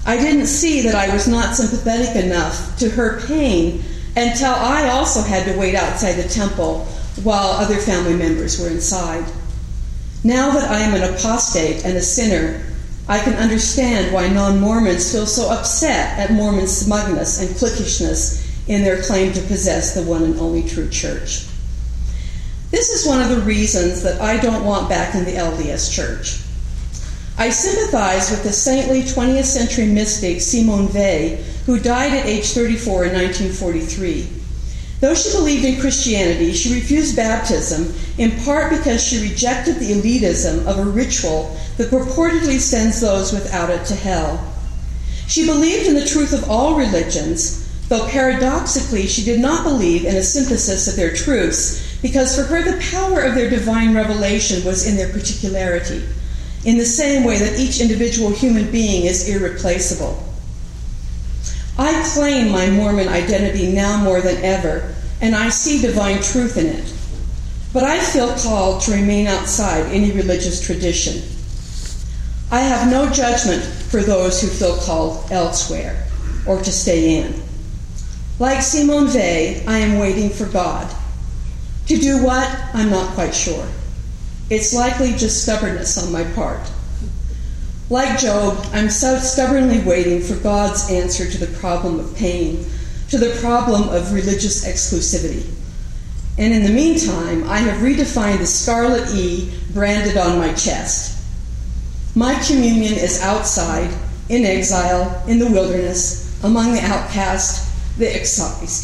I didn't see that I was not sympathetic enough to her pain until I also had to wait outside the temple while other family members were inside. Now that I am an apostate and a sinner, I can understand why non-Mormons feel so upset at Mormon smugness and cliquishness in their claim to possess the one and only true church. This is one of the reasons that I don't want back in the LDS Church. I sympathize with the saintly 20th century mystic Simone Weil, who died at age 34 in 1943. Though she believed in Christianity, she refused baptism in part because she rejected the elitism of a ritual that purportedly sends those without it to hell. She believed in the truth of all religions, though paradoxically she did not believe in a synthesis of their truths, because for her the power of their divine revelation was in their particularity, in the same way that each individual human being is irreplaceable. I claim my Mormon identity now more than ever, and I see divine truth in it. But I feel called to remain outside any religious tradition. I have no judgment for those who feel called elsewhere or to stay in. Like Simone Weil, I am waiting for God. To do what? I'm not quite sure. It's likely just stubbornness on my part. Like Job, I'm so stubbornly waiting for God's answer to the problem of pain, to the problem of religious exclusivity. And in the meantime, I have redefined the scarlet E branded on my chest. My communion is outside, in exile, in the wilderness, among the outcast, the excised.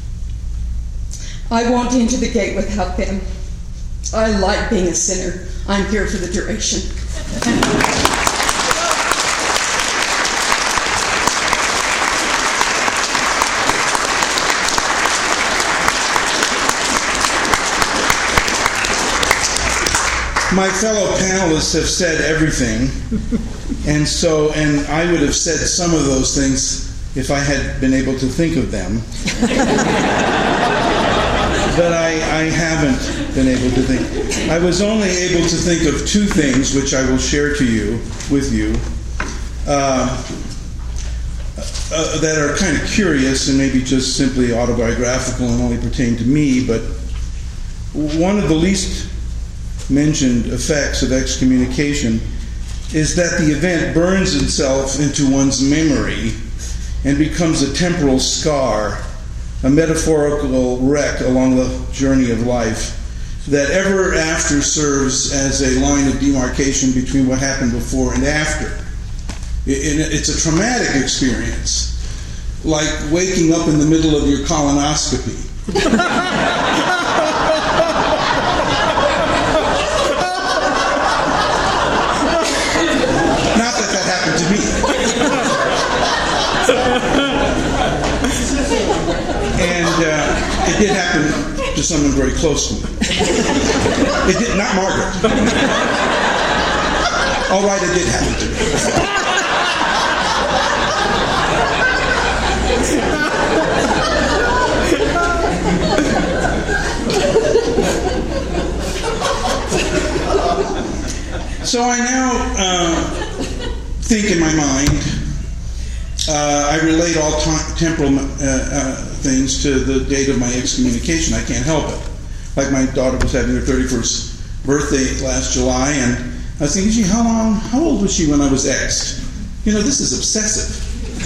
I won't enter the gate without them. I like being a sinner. I'm here for the duration. My fellow panelists have said everything, and I would have said some of those things if I had been able to think of them. But I haven't been able to think. I was only able to think of two things, which I will share with you, that are kind of curious and maybe just simply autobiographical and only pertain to me. But one of the least mentioned effects of excommunication is that the event burns itself into one's memory and becomes a temporal scar, a metaphorical wreck along the journey of life that ever after serves as a line of demarcation between what happened before and after. It's a traumatic experience, like waking up in the middle of your colonoscopy. Not that that happened to me. And it did happen to someone very close to me. It did, not Margaret. All right, it did happen to me. So I now think in my mind, I relate all temporal things to the date of my excommunication. I can't help it. Like my daughter was having her 31st birthday last July, and I was thinking, gee, how old was she when I was exed? This is obsessive.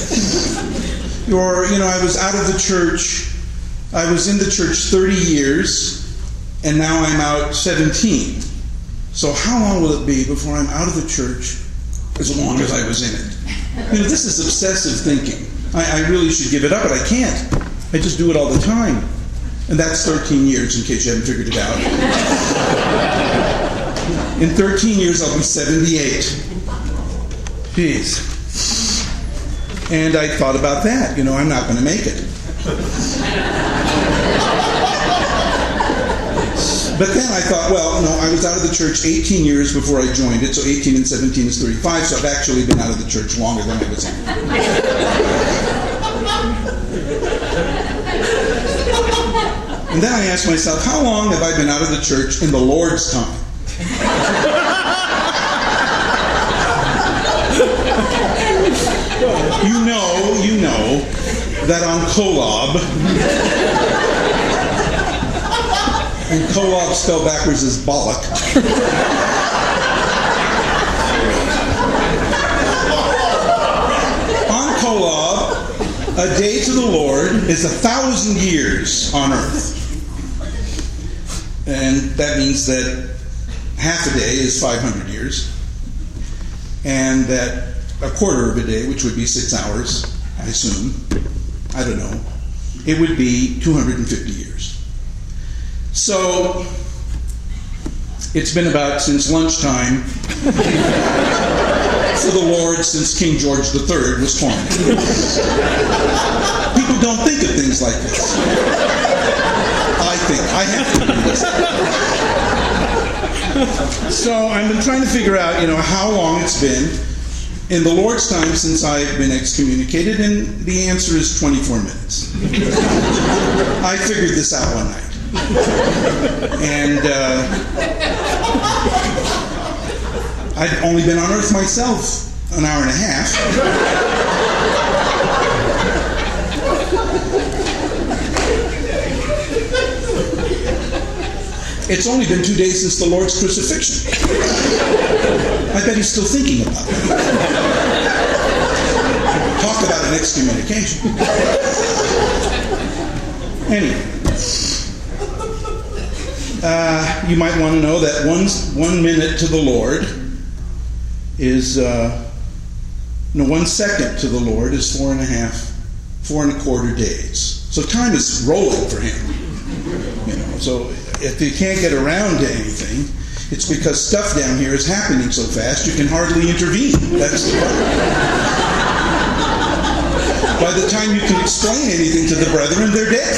Or, I was out of the church. I was in the church 30 years, and now I'm out 17. So how long will it be before I'm out of the church as long as I was in it? This is obsessive thinking. I really should give it up, but I can't. I just do it all the time. And that's 13 years, in case you haven't figured it out. In 13 years, I'll be 78. Jeez. And I thought about that. I'm not going to make it. But then I thought, well, no, I was out of the church 18 years before I joined it, so 18 and 17 is 35, so I've actually been out of the church longer than I was in. And then I asked myself, how long have I been out of the church in the Lord's time? you know that on Kolob, and Kolob spelled backwards is bollock. On Kolob, a day to the Lord is 1,000 years on earth. And that means that half a day is 500 years. And that a quarter of a day, which would be 6 hours, I assume, I don't know, it would be 250 years. So it's been about since lunchtime for the Lord since King George III was tormented. People don't think of things like this. I have to do this. So I've been trying to figure out, how long it's been in the Lord's time since I've been excommunicated, and the answer is 24 minutes. I figured this out one night. And I'd only been on earth myself an hour and a half. It's only been 2 days since the Lord's crucifixion. I bet he's still thinking about it. Talk about an excommunication. Anyway, you might want to know that 1 minute to the Lord is 1 second to the Lord is 4 1/4 days. So time is rolling for him. So if you can't get around to anything, it's because stuff down here is happening so fast you can hardly intervene. That's the problem. By the time you can explain anything to the brethren, they're dead.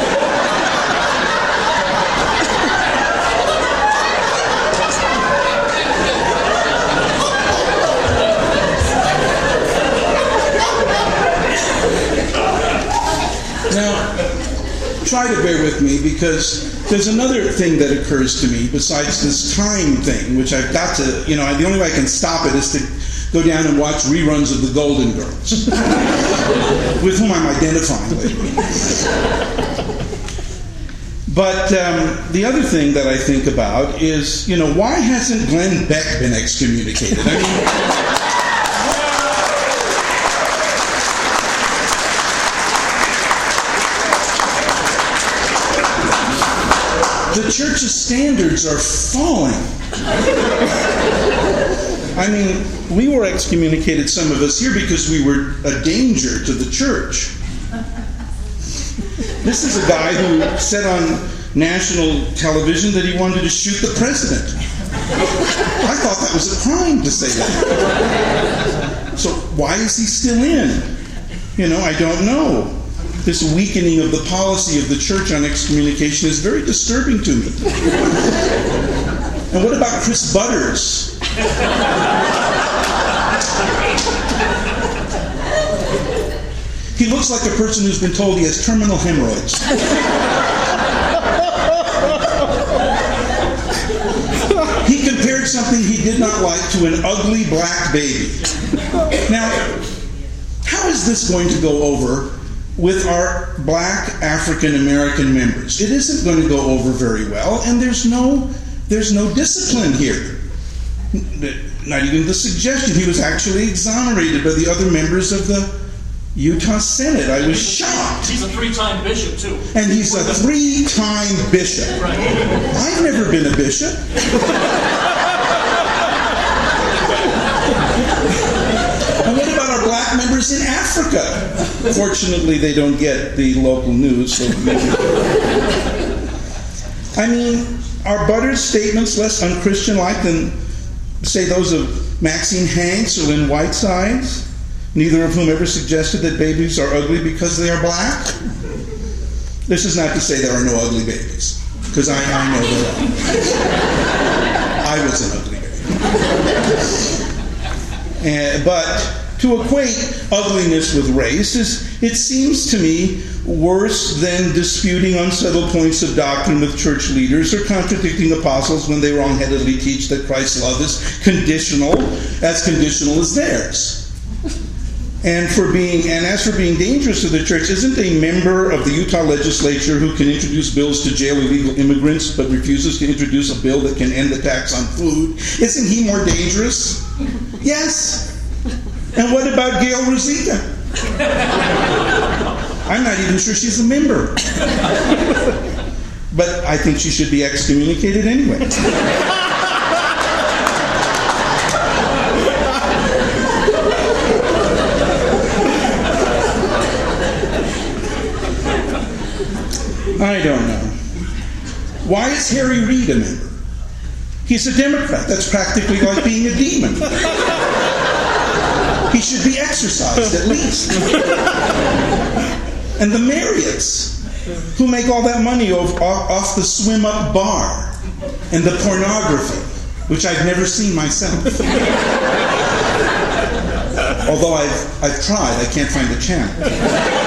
Now, try to bear with me, because there's another thing that occurs to me besides this time thing, which I've got to, the only way I can stop it is to go down and watch reruns of the Golden Girls, with whom I'm identifying lately. But the other thing that I think about is, why hasn't Glenn Beck been excommunicated? I mean, the church's standards are falling. I mean, we were excommunicated, some of us here, because we were a danger to the church. This is a guy who said on national television that he wanted to shoot the president. I thought that was a crime to say that. So why is he still in? I don't know. This weakening of the policy of the church on excommunication is very disturbing to me. And what about Chris Butters? He looks like a person who's been told he has terminal hemorrhoids. He compared something he did not like to an ugly black baby. Now, how is this going to go over with our black African American members? It isn't going to go over very well, and there's no discipline here. Not even the suggestion. He was actually exonerated by the other members of the Utah Senate. I was shocked. He's a 3-time bishop, too. And he's a 3-time bishop. Right. I've never been a bishop. And what about our black members in Africa? Fortunately, they don't get the local news. So I mean, are Butters' statements less unchristian-like than, say, those of Maxine Hanks or Lynn Whitesides, neither of whom ever suggested that babies are ugly because they are black? This is not to say there are no ugly babies, because I know there are. I was an ugly baby. But to equate ugliness with race it seems to me, worse than disputing unsettled points of doctrine with church leaders or contradicting apostles when they wrongheadedly teach that Christ's love is conditional as theirs. And as for being dangerous to the church, isn't a member of the Utah legislature who can introduce bills to jail illegal immigrants but refuses to introduce a bill that can end the tax on food, isn't he more dangerous? Yes. And what about Gail Rosita? I'm not even sure she's a member. But I think she should be excommunicated anyway. I don't know. Why is Harry Reid a member? He's a Democrat. That's practically like being a demon. He should be exorcised at least. And the Marriotts, who make all that money off the swim-up bar and the pornography, which I've never seen myself. Although I've tried, I can't find the channel.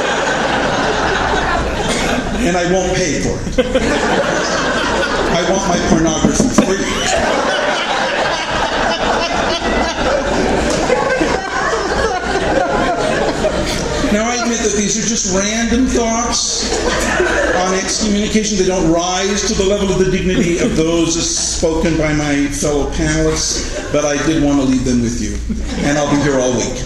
And I won't pay for it. I want my pornography free. Now I admit that these are just random thoughts on excommunication. They don't rise to the level of the dignity of those spoken by my fellow panelists, but I did want to leave them with you. And I'll be here all week.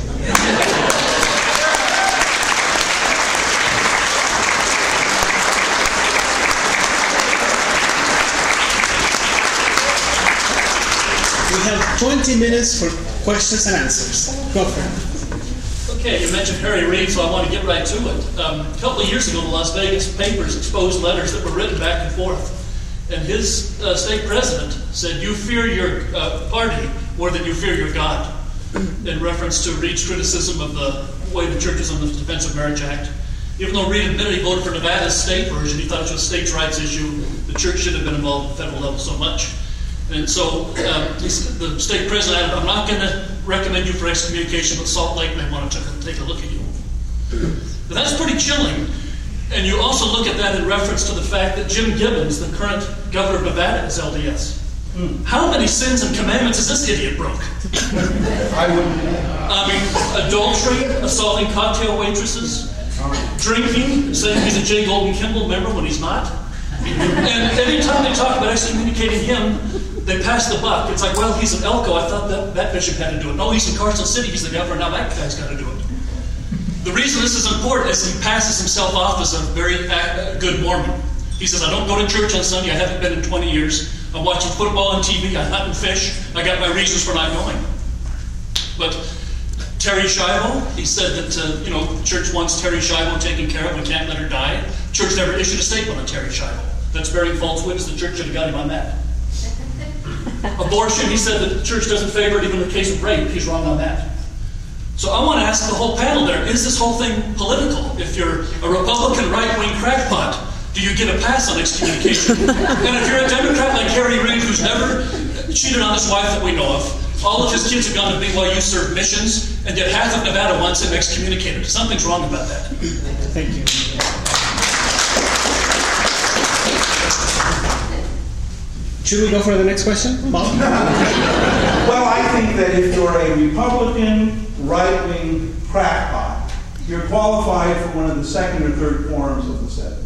We have 20 minutes for questions and answers. Go for it. Okay, you mentioned Harry Reid, so I want to get right to it. A couple of years ago, the Las Vegas papers exposed letters that were written back and forth. And his state president said, "You fear your party more than you fear your God," in reference to Reid's criticism of the way the church is on the Defense of Marriage Act. Even though Reid admitted he voted for Nevada's state version, he thought it was a states' rights issue. The church should have been involved at the federal level so much. And so the state president added, "I'm not going to recommend you for excommunication, but Salt Lake may want to take a look at you." But that's pretty chilling. And you also look at that in reference to the fact that Jim Gibbons, the current governor of Nevada, is LDS. How many sins and commandments has this idiot broke? I mean, adultery, assaulting cocktail waitresses, drinking, saying he's a J. Golden Kimball member when he's not. And anytime they talk about excommunicating him, they pass the buck. It's like, well, he's in Elko. I thought that bishop had to do it. No, he's in Carson City. He's the governor. Now that guy's got to do it. The reason this is important is he passes himself off as a very good Mormon. He says, "I don't go to church on Sunday. I haven't been in 20 years. I'm watching football on TV. I hunt and fish. I got my reasons for not going." But Terry Schiavo, he said that the church wants Terry Schiavo taken care of. We can't let her die. The church never issued a statement on Terry Schiavo. That's bearing false witness. The church should have got him on that. Abortion, he said that the church doesn't favor it even in the case of rape. He's wrong on that. So I want to ask the whole panel there, is this whole thing political? If you're a Republican right-wing crackpot, do you get a pass on excommunication? And if you're a Democrat like Harry Reid, who's never cheated on his wife that we know of, all of his kids have gone to BYU, served missions, and yet half of Nevada wants him excommunicated. Something's wrong about that. Thank you. Should we go for the next question, Bob? Well, I think that if you're a Republican, right-wing crackpot, you're qualified for one of the second or third quorums of the seven.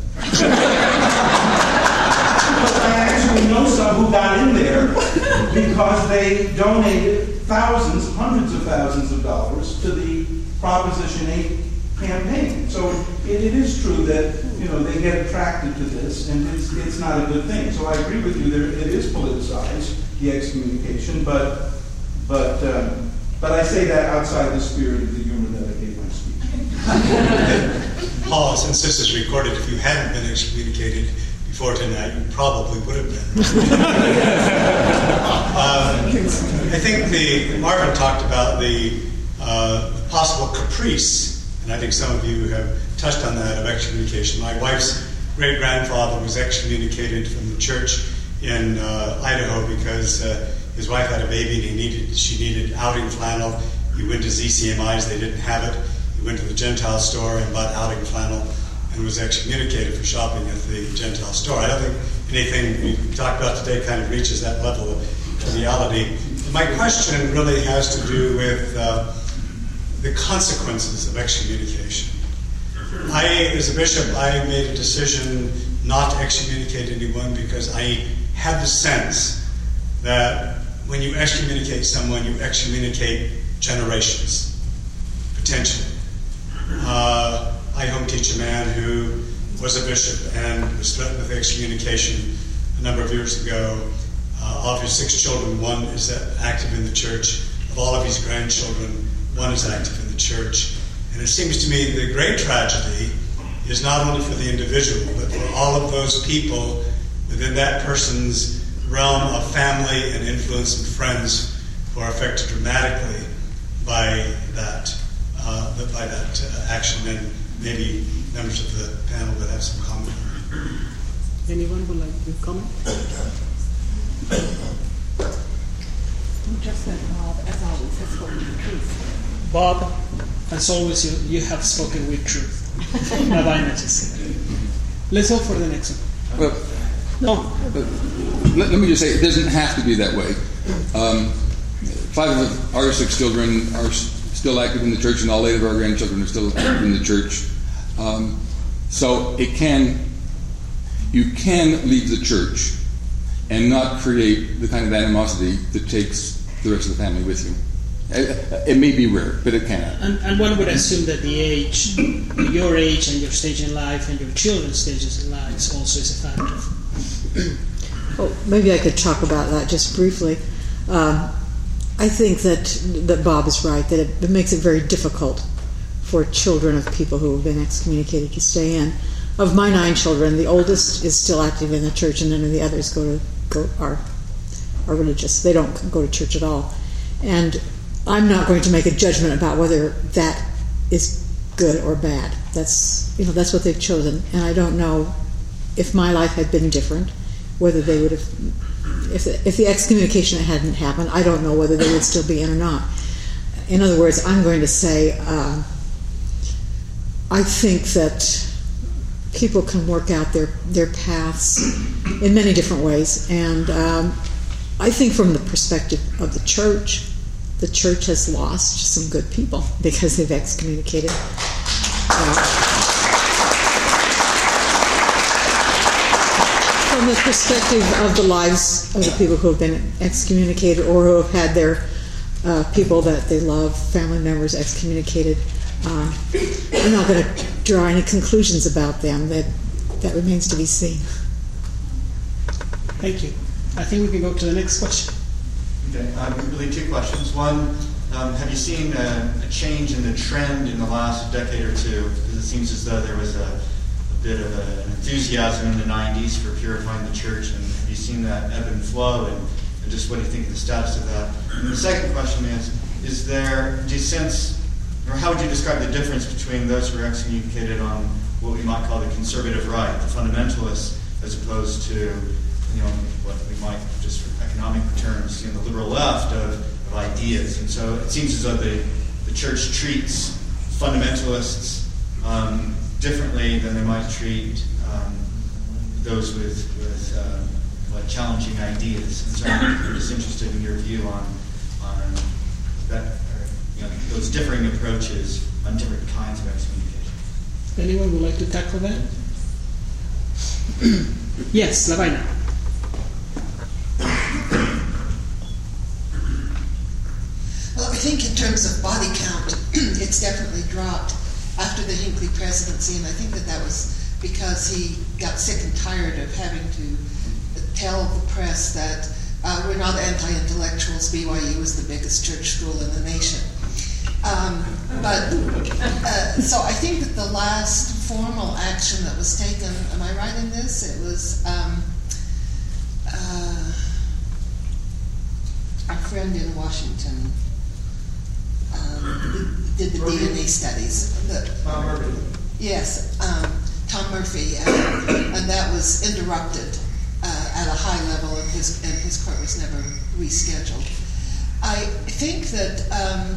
But I actually know some who got in there because they donated thousands, hundreds of thousands of dollars to the Proposition 8 campaign. So it is true that they get attracted to this, and it's not a good thing. So I agree with you. It is politicized, the excommunication, but I say that outside the spirit of the humor that I gave my speech. Paul, since this is recorded, if you hadn't been excommunicated before tonight, you probably would have been. I think Marvin talked about the possible caprice, and I think some of you have touched on that, of excommunication. My wife's great-grandfather was excommunicated from the church in Idaho because his wife had a baby and she needed outing flannel. He went to ZCMI's, they didn't have it. He went to the Gentile store and bought outing flannel and was excommunicated for shopping at the Gentile store. I don't think anything we talked about today kind of reaches that level of reality. My question really has to do with the consequences of excommunication. As a bishop, I made a decision not to excommunicate anyone because I had the sense that when you excommunicate someone, you excommunicate generations, potentially. I home teach a man who was a bishop and was threatened with excommunication a number of years ago. Of his 6 children, one is active in the church. Of all of his grandchildren, one is active in the church. And it seems to me the great tragedy is not only for the individual, but for all of those people within that person's realm of family and influence and friends who are affected dramatically by that action. And maybe members of the panel would have some comment. Anyone would like to comment? Just that Bob, as always, has spoken the truth. Bob, as always, you have spoken with truth. Let's hope for the next one. Let me just say, it doesn't have to be that way. 5 of our 6 children are still active in the church, and all 8 of our grandchildren are still active in the church. So you can leave the church and not create the kind of animosity that takes the rest of the family with you. It may be rare, but it can happen. And one would assume that the age, your age and your stage in life and your children's stages in life also is a factor. Oh, maybe I could talk about that just briefly. I think that Bob is right, that it makes it very difficult for children of people who have been excommunicated to stay in. Of my 9 children, the oldest is still active in the church, and none of the others are religious. They don't go to church at all. And I'm not going to make a judgment about whether that is good or bad. That's what they've chosen, and I don't know if my life had been different, whether they would have. If the excommunication hadn't happened, I don't know whether they would still be in or not. In other words, I'm going to say I think that people can work out their paths in many different ways, and I think from the perspective of the church has lost some good people because they've excommunicated. From the perspective of the lives of the people who have been excommunicated or who have had their people that they love, family members, excommunicated, I'm not going to draw any conclusions about them. That remains to be seen. Thank you. I think we can go to the next question. Okay, really 2 questions. One, have you seen a change in the trend in the last decade or two? Because it seems as though there was a bit of an enthusiasm in the 90s for purifying the church, and have you seen that ebb and flow, and just what do you think of the status of that? And the second question is there, do you sense, or how would you describe the difference between those who are excommunicated on what we might call the conservative right, the fundamentalists, as opposed to what we might, just for economic terms, the liberal left of ideas? And so it seems as though the church treats fundamentalists differently than they might treat those with challenging ideas. And so I'm just interested in your view on that, those differing approaches on different kinds of excommunication. Anyone would like to tackle that? Yes, Lavaina. Well, I think in terms of body count, it's definitely dropped after the Hinckley presidency, and I think that was because he got sick and tired of having to tell the press that we're not anti-intellectuals, BYU is the biggest church school in the nation. So I think that the last formal action that was taken, am I right in this? It was our friend in Washington did the DNA studies. Tom Murphy. Yes, Tom Murphy, and that was interrupted at a high level, and his court was never rescheduled. I think that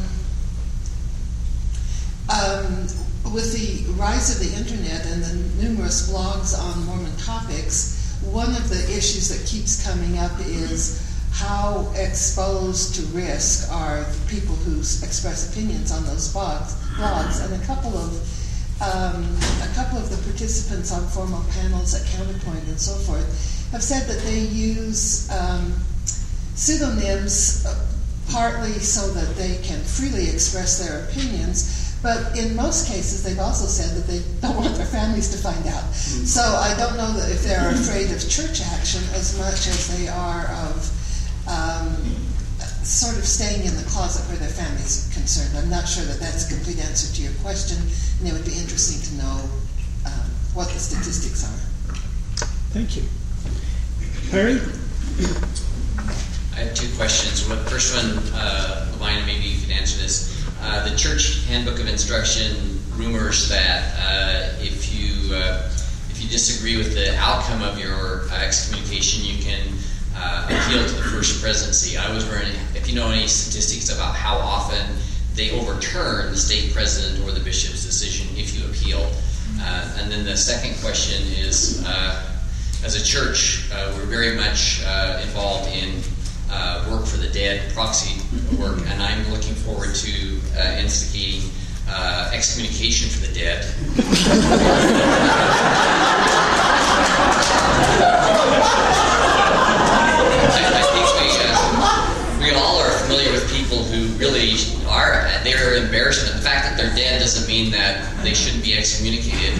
with the rise of the internet and the numerous blogs on Mormon topics, one of the issues that keeps coming up is how exposed to risk are the people who express opinions on those blogs. And a couple of the participants on formal panels at Counterpoint and so forth have said that they use pseudonyms partly so that they can freely express their opinions, but in most cases they've also said that they don't want their families to find out. So I don't know that if they're afraid of church action as much as they are of sort of staying in the closet where their family's concerned. I'm not sure that that's a complete answer to your question, and it would be interesting to know what the statistics are. Thank you. Harry? I have two questions. First one, Lavina, maybe you can answer this. The Church Handbook of Instruction rumors that if you disagree with the outcome of your excommunication, you can appeal to the First Presidency. I was wondering if you know any statistics about how often they overturn the stake president or the bishop's decision if you appeal. And then the second question is, as a church, we're very much involved in work for the dead, proxy work, and I'm looking forward to instigating excommunication for the dead. I think we all are familiar with people who really are, they're embarrassment. The fact that they're dead doesn't mean that they shouldn't be excommunicated.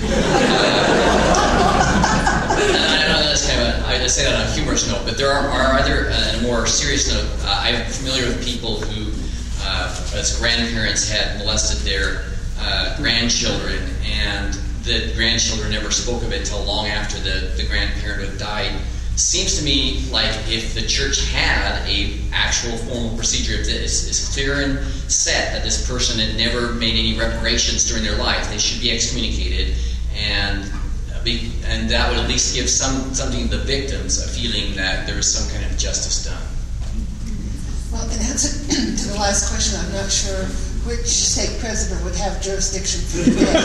And I know that's kind of I just say that on a humorous note, but there are other, on a more serious note, I'm familiar with people who, as grandparents, had molested their grandchildren, and the grandchildren never spoke of it until long after the grandparent had died. Seems to me like if the church had a actual formal procedure, if it's clear and set that this person had never made any reparations during their life, they should be excommunicated, and that would at least give something to the victims, a feeling that there is some kind of justice done. Well, in answer to the last question, I'm not sure which stake president would have jurisdiction for the dead.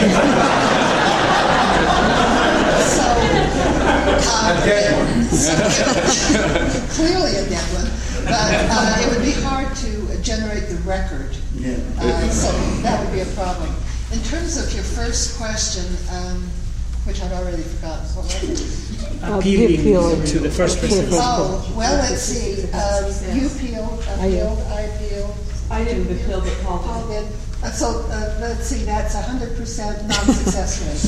Clearly a dead one, but it would be hard to generate the record. So that would be a problem. In terms of your first question, which I've already forgotten. What was it? Appealing to the First Presidency. Oh, well, let's see. You appealed, I appealed. I didn't appeal, but Paul did. So let's see, that's 100% non-success rate.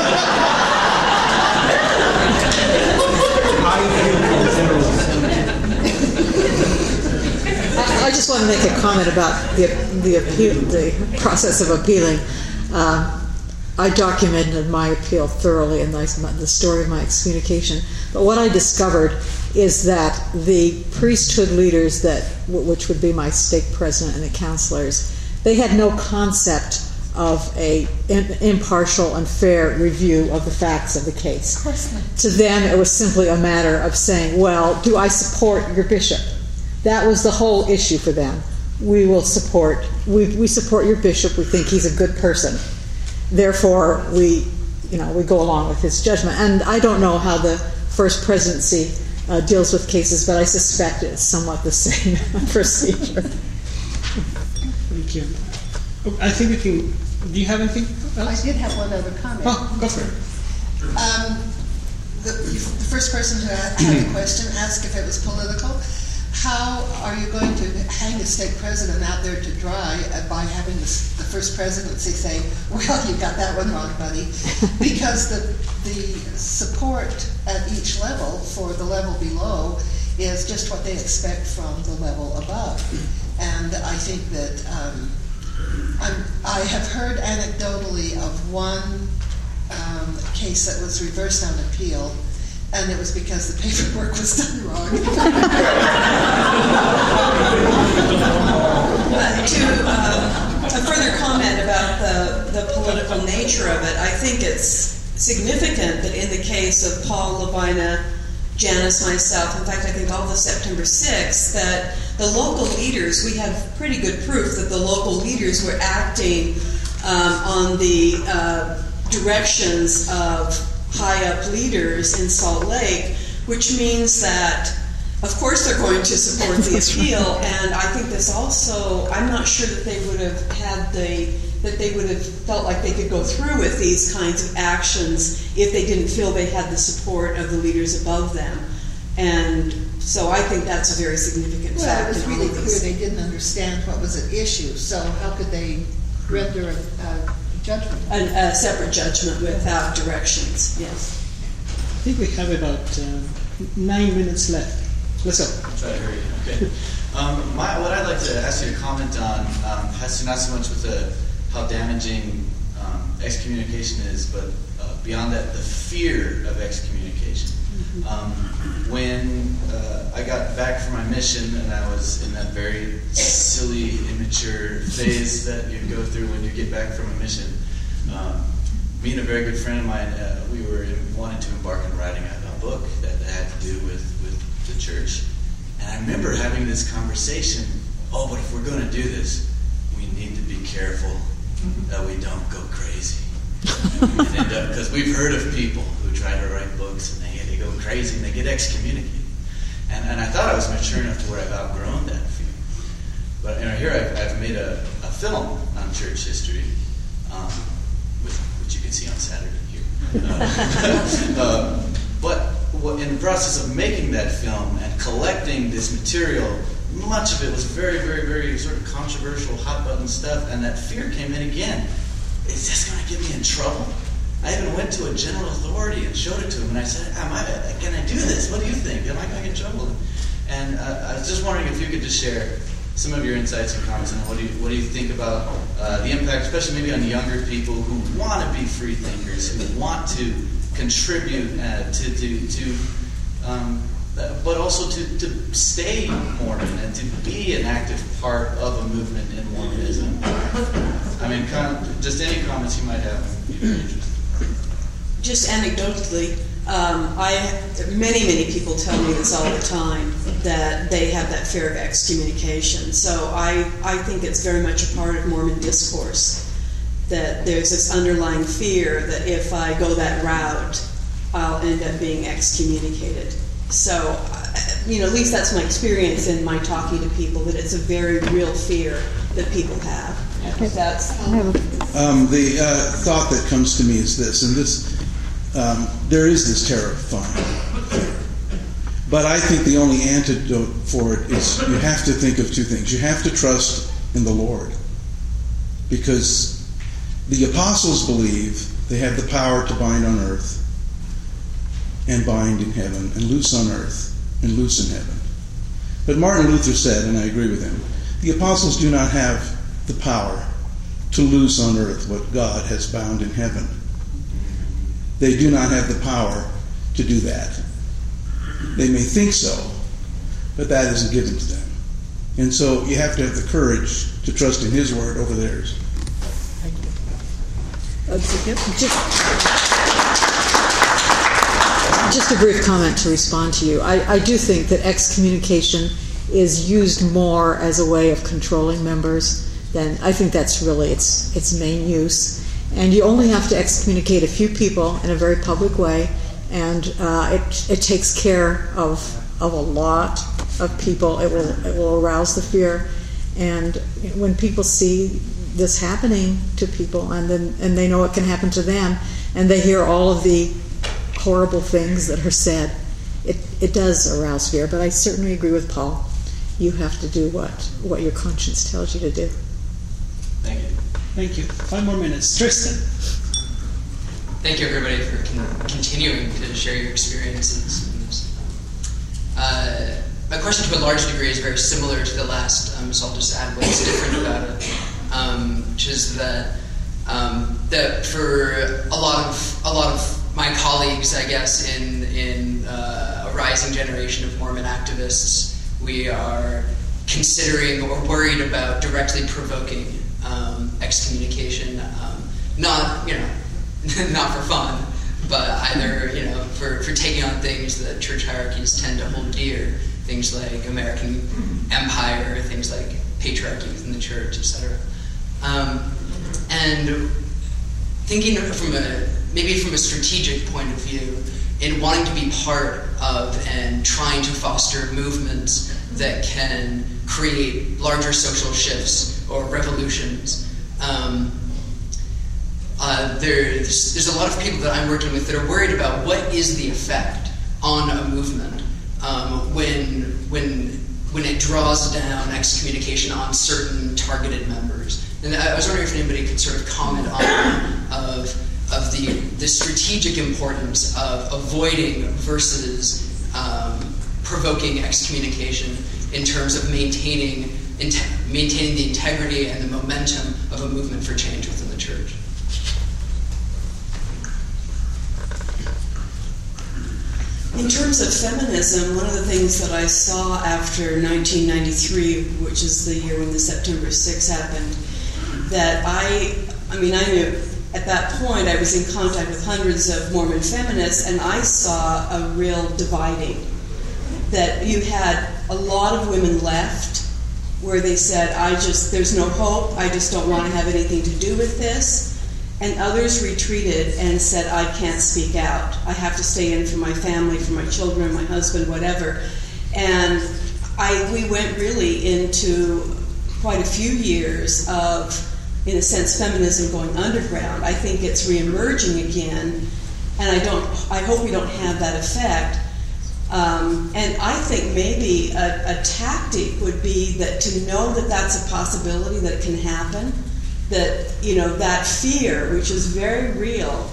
I just want to make a comment about the process of appealing. I documented my appeal thoroughly in the story of my excommunication. But what I discovered is that the priesthood leaders, which would be my stake president and the counselors, they had no concept of an impartial and fair review of the facts of the case. Of course not. To them, it was simply a matter of saying, well, do I support your bishop? That was the whole issue for them. We support your bishop. We think he's a good person. Therefore, we go along with his judgment. And I don't know how the First Presidency deals with cases, but I suspect it's somewhat the same procedure. Thank you. I think we can. Do you have anything else? I did have one other comment. Oh, go for it. The first person who had the question asked if it was political. How are you going to hang a stake president out there to dry by having the First Presidency say, well, you got that one wrong, buddy? Because the support at each level for the level below is just what they expect from the level above. And I think that I have heard anecdotally of one case that was reversed on appeal, and it was because the paperwork was done wrong. A further comment about the political nature of it, I think it's significant that in the case of Paul, Lavina, Janice, myself, in fact I think all the September 6th, that the local leaders, we have pretty good proof that the local leaders were acting on the directions of high-up leaders in Salt Lake, which means that Of course they're going to support the appeal, and I think this also, I'm not sure that they would have felt like they could go through with these kinds of actions if they didn't feel they had the support of the leaders above them. And so I think that's a very significant Well, fact. it was really clear they didn't understand what was at issue, so how could they render a judgment? A separate judgment without directions, yes. I think we have about 9 minutes left. Let's go. I'll try to hurry. Okay. What I'd like to ask you to comment on has to not so much with how damaging excommunication is, but beyond that, the fear of excommunication. When I got back from my mission, and I was in that very silly, immature phase that you go through when you get back from a mission, me and a very good friend of mine, we were wanting to embark on writing a book that had to do with the church. And I remember having this conversation, but if we're going to do this, we need to be careful that we don't go crazy. Because we've heard of people who try to write books and they go crazy and they get excommunicated. And I thought I was mature enough to where I've outgrown that fear. But here I've made a film on church history, which you can see on Saturday here. But in the process of making that film and collecting this material, much of it was very, very, very sort of controversial, hot-button stuff, and that fear came in again. Is this going to get me in trouble? I even went to a general authority and showed it to him, and I said, can I do this? What do you think? Am I going to get in trouble? And I was just wondering if you could just share some of your insights and comments on what do you think about the impact, especially maybe on younger people who want to be free thinkers, who want to contribute but also to stay Mormon and to be an active part of a movement in Mormonism. I mean, just any comments you might have would be very interesting. Just anecdotally, many people tell me this all the time, that they have that fear of excommunication. So I think it's very much a part of Mormon discourse, that there's this underlying fear that if I go that route, I'll end up being excommunicated. So, at least that's my experience in my talking to people, that it's a very real fear that people have. The thought that comes to me is this, and there is this terrifying fear. But I think the only antidote for it is you have to think of two things. You have to trust in the Lord, because the apostles believe they have the power to bind on earth and bind in heaven, and loose on earth and loose in heaven. But Martin Luther said, and I agree with him, the apostles do not have the power to loose on earth what God has bound in heaven. They do not have the power to do that. They may think so, but that isn't given to them. And so you have to have the courage to trust in His word over theirs. Thank you. Just a brief comment to respond to you. I do think that excommunication is used more as a way of controlling members than, I think that's really its main use. And you only have to excommunicate a few people in a very public way, and it takes care of a lot of people. It will arouse the fear, and when people see this happening to people, and they know it can happen to them, and they hear all of the horrible things that are said, it does arouse fear. But I certainly agree with Paul. You have to do what your conscience tells you to do. Thank you. Thank you. 5 more minutes. Tristan. Thank you, everybody, for continuing to share your experiences in this. My question, to a large degree, is very similar to the last, so I'll just add what's different about it, which is that for a lot of my colleagues, I guess, in a rising generation of Mormon activists, we are considering or worried about directly provoking excommunication, not for fun, but either for taking on things that church hierarchies tend to hold dear, things like American empire, things like patriarchy within the church, etc. And thinking from a strategic point of view, in wanting to be part of and trying to foster movements that can create larger social shifts or revolutions. There's a lot of people that I'm working with that are worried about what is the effect on a movement when it draws down excommunication on certain targeted members. And I was wondering if anybody could sort of comment on the strategic importance of avoiding versus provoking excommunication in terms of maintaining the integrity and the momentum of a movement for change within the church. In terms of feminism, one of the things that I saw after 1993, which is the year when the September 6 happened, that I knew at that point I was in contact with hundreds of Mormon feminists, and I saw a real dividing. That you had a lot of women left where they said, there's no hope, I just don't want to have anything to do with this. And others retreated and said, I can't speak out. I have to stay in for my family, for my children, my husband, whatever. And we went really into quite a few years of, in a sense, feminism going underground. I think it's reemerging again, and I hope we don't have that effect. And I think maybe a tactic would be that to know that that's a possibility, that it can happen, that, that fear, which is very real,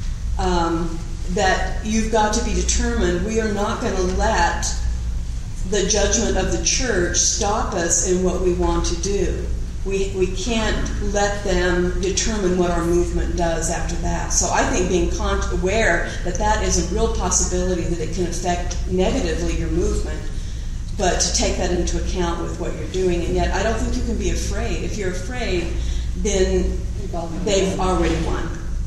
that you've got to be determined. We are not going to let the judgment of the church stop us in what we want to do. We can't let them determine what our movement does after that. So I think being aware that that is a real possibility, that it can affect negatively your movement, but to take that into account with what you're doing. And yet I don't think you can be afraid. If you're afraid, then they've already won.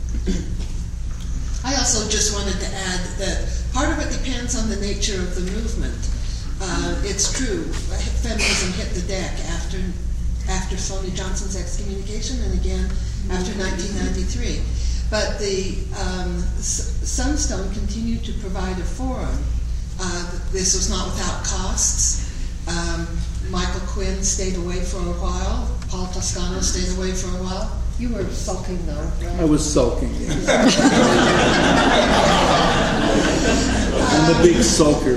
I also just wanted to add that part of it depends on the nature of the movement. It's true, feminism hit the deck after Sonia Johnson's excommunication and again after 1993. But the Sunstone continued to provide a forum. This was not without costs. Michael Quinn stayed away for a while. Paul Toscano stayed away for a while. You were sulking, though, right? I was sulking. I'm a big sulker.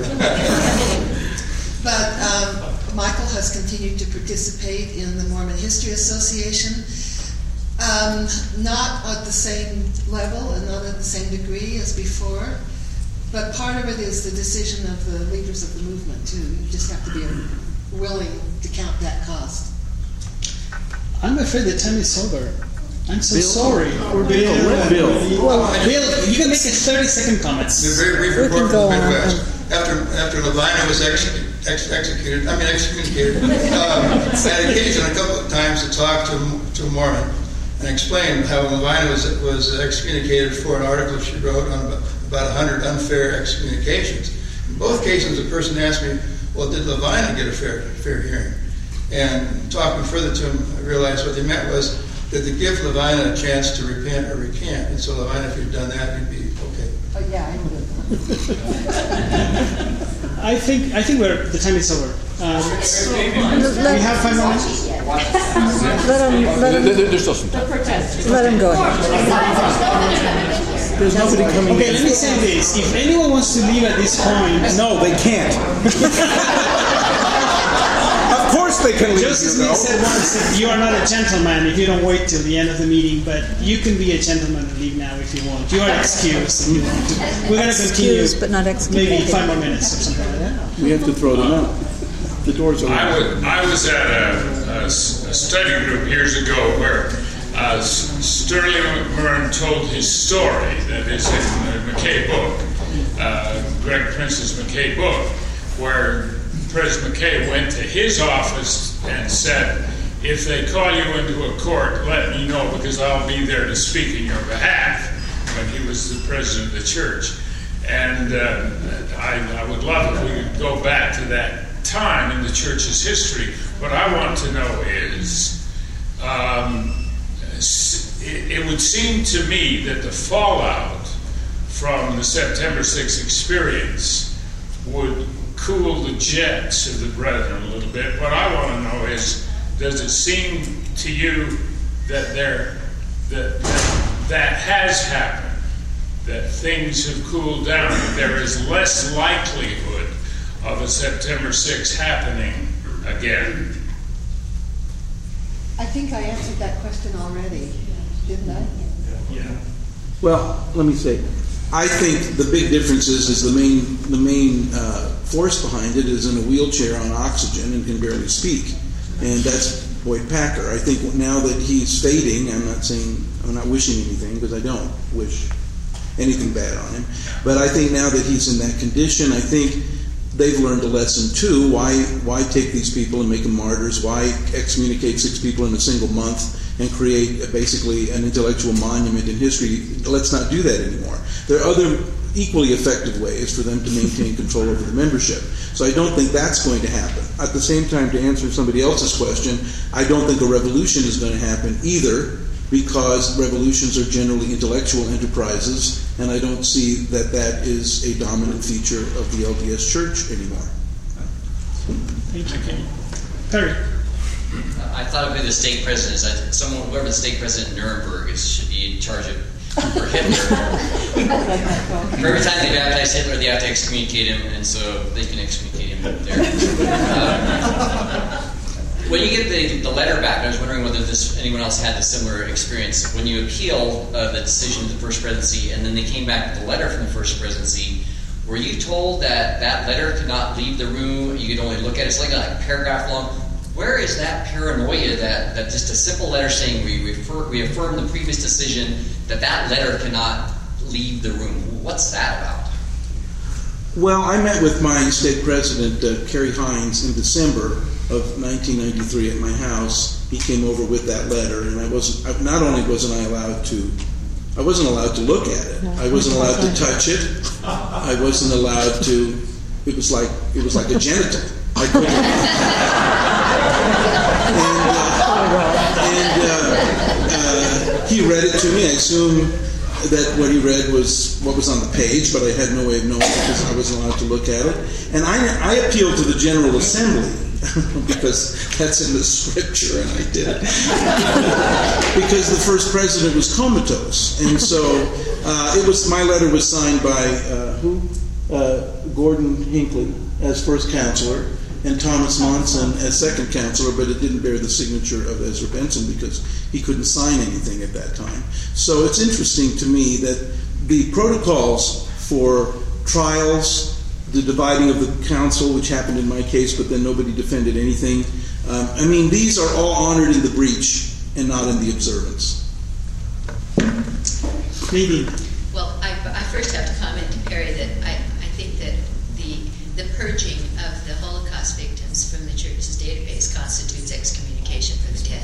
But Michael has continued to participate in the Mormon History Association, not at the same level and not at the same degree as before. But part of it is the decision of the leaders of the movement, too. You just have to be willing to count that cost. I'm afraid the time is over. I'm so sorry. Bill. Bill, you can make a 30-second comment. A very brief report from the Midwest. After Levina was excommunicated, I had occasion a couple of times to talk to a Mormon and explain how Levina was excommunicated for an article she wrote on about 100 unfair excommunications. In both cases, the person asked me, well, did Levina get a fair hearing? And talking further to him, I realized what they meant was that they give Levina a chance to repent or recant. And so Levina, if you'd done that, you'd be okay. Oh, yeah, I would have. I think the time is over. We have 5 more minutes. Let him go. There's nobody coming in. Okay, let me say this. If anyone wants to leave at this point... No, they can't. Of course they can leave. Joseph Smith said once, you are not a gentleman if you don't wait till the end of the meeting, but you can be a gentleman and leave now if you want. You are excused if you want to. We're going to continue but not maybe 5 more minutes or something like that. We have to throw them out. The doors are open. I was at a study group years ago where Sterling Murren told his story that is in the McKay book, Greg Prince's McKay book, where President McKay went to his office and said, if they call you into a court, let me know because I'll be there to speak in your behalf, when he was the president of the church. And I would love if we could go back to that time in the church's history. What I want to know is, it would seem to me that the fallout from the September 6th experience would cool the jets of the brethren a little bit. What I want to know is, does it seem to you that that has happened, that things have cooled down, that there is less likelihood of a September 6th happening again? I think I answered that question already, didn't I? Yeah. Well, let me say, I think the big difference is the main force behind it is in a wheelchair on oxygen and can barely speak, and that's Boyd Packer. I think now that he's fading, I'm not wishing anything, because I don't wish anything bad on him, but I think now that he's in that condition, I think they've learned a lesson too. Why take these people and make them martyrs? Why excommunicate 6 people in a single month and create basically an intellectual monument in history? Let's not do that anymore. There are other equally effective ways for them to maintain control over the membership. So I don't think that's going to happen. At the same time, to answer somebody else's question, I don't think a revolution is going to happen either, because revolutions are generally intellectual enterprises, and I don't see that that is a dominant feature of the LDS Church anymore. Thank you. Perry. I thought it'd be the stake presidents. Whoever the stake president in Nuremberg is, should be in charge of for Hitler. For every time they baptize Hitler, they have to excommunicate him, and so they can excommunicate him there. When you get the letter back, I was wondering whether anyone else had a similar experience. When you appealed the decision of the First Presidency, and then they came back with a letter from the First Presidency, were you told that that letter could not leave the room? You could only look at it. It's like a paragraph long. Where is that paranoia that just a simple letter saying we affirm the previous decision, that letter cannot leave the room? What's that about? Well, I met with my state president, Kerry Hines, in December of 1993 at my house. He came over with that letter, and I wasn't allowed to look at it. I wasn't allowed to touch it. I wasn't allowed to. It was like a genital. I couldn't. He read it to me. I assume that what he read was what was on the page, but I had no way of knowing because I wasn't allowed to look at it. And I appealed to the General Assembly because that's in the scripture, and I did it. Because the first president was comatose, and so my letter was signed by Gordon Hinckley as first counselor, and Thomas Monson as second counselor, but it didn't bear the signature of Ezra Benson because he couldn't sign anything at that time. So it's interesting to me that the protocols for trials, the dividing of the council, which happened in my case, but then nobody defended anything, these are all honored in the breach and not in the observance. Maybe. Well, I first have to comment to Perry that I think that the purging of the Holocaust victims from the church's database constitutes excommunication for the 10.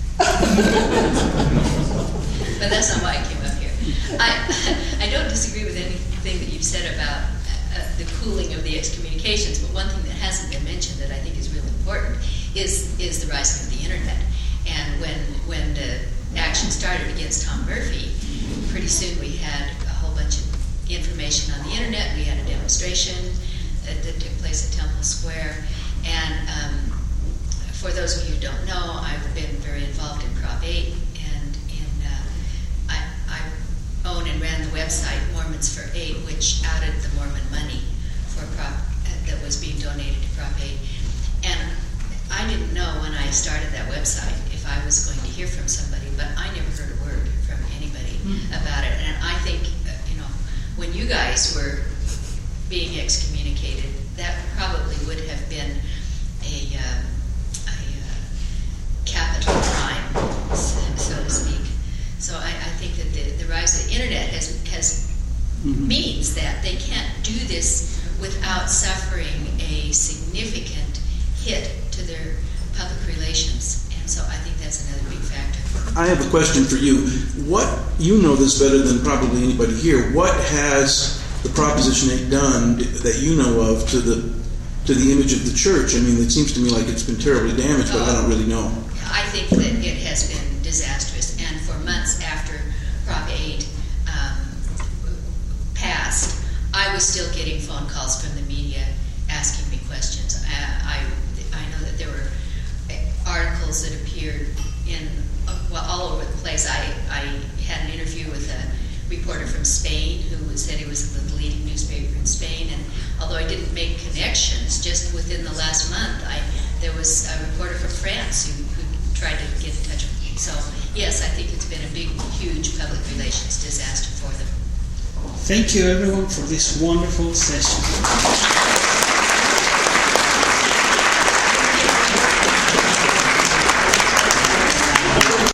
But that's not why I came up here. I don't disagree with anything that you've said about the cooling of the excommunications, but one thing that hasn't been mentioned that I think is really important is the rising of the internet. And when the action started against Tom Murphy, pretty soon we had a whole bunch of information on the internet. We had a demonstration that took place at Temple Square. And for those of you who don't know, I've been very involved in Prop 8, and I own and ran the website Mormons for Aid, which outed the Mormon money for that was being donated to Prop 8. And I didn't know when I started that website if I was going to hear from somebody, but I never heard a word from anybody about it. And I think, when you guys were being excommunicated, that probably would have been a capital crime, so to speak. So I think that the rise of the internet means that they can't do this without suffering a significant hit to their public relations. And so I think that's another big factor. I have a question for you. You know this better than probably anybody here. What has the Proposition 8 done that you know of to the image of the church? It seems to me like it's been terribly damaged, but I don't really know. I think that it has been disastrous, and for months after Prop 8 passed, was still getting phone calls from the media asking me questions. I know that there were articles that appeared in all over the place. I had an interview with a reporter from Spain who said he was the leading newspaper in Spain, and although I didn't make connections, just within the last month, there was a reporter from France who tried to get in touch with me. So yes, I think it's been a big, huge public relations disaster for them. Thank you everyone for this wonderful session.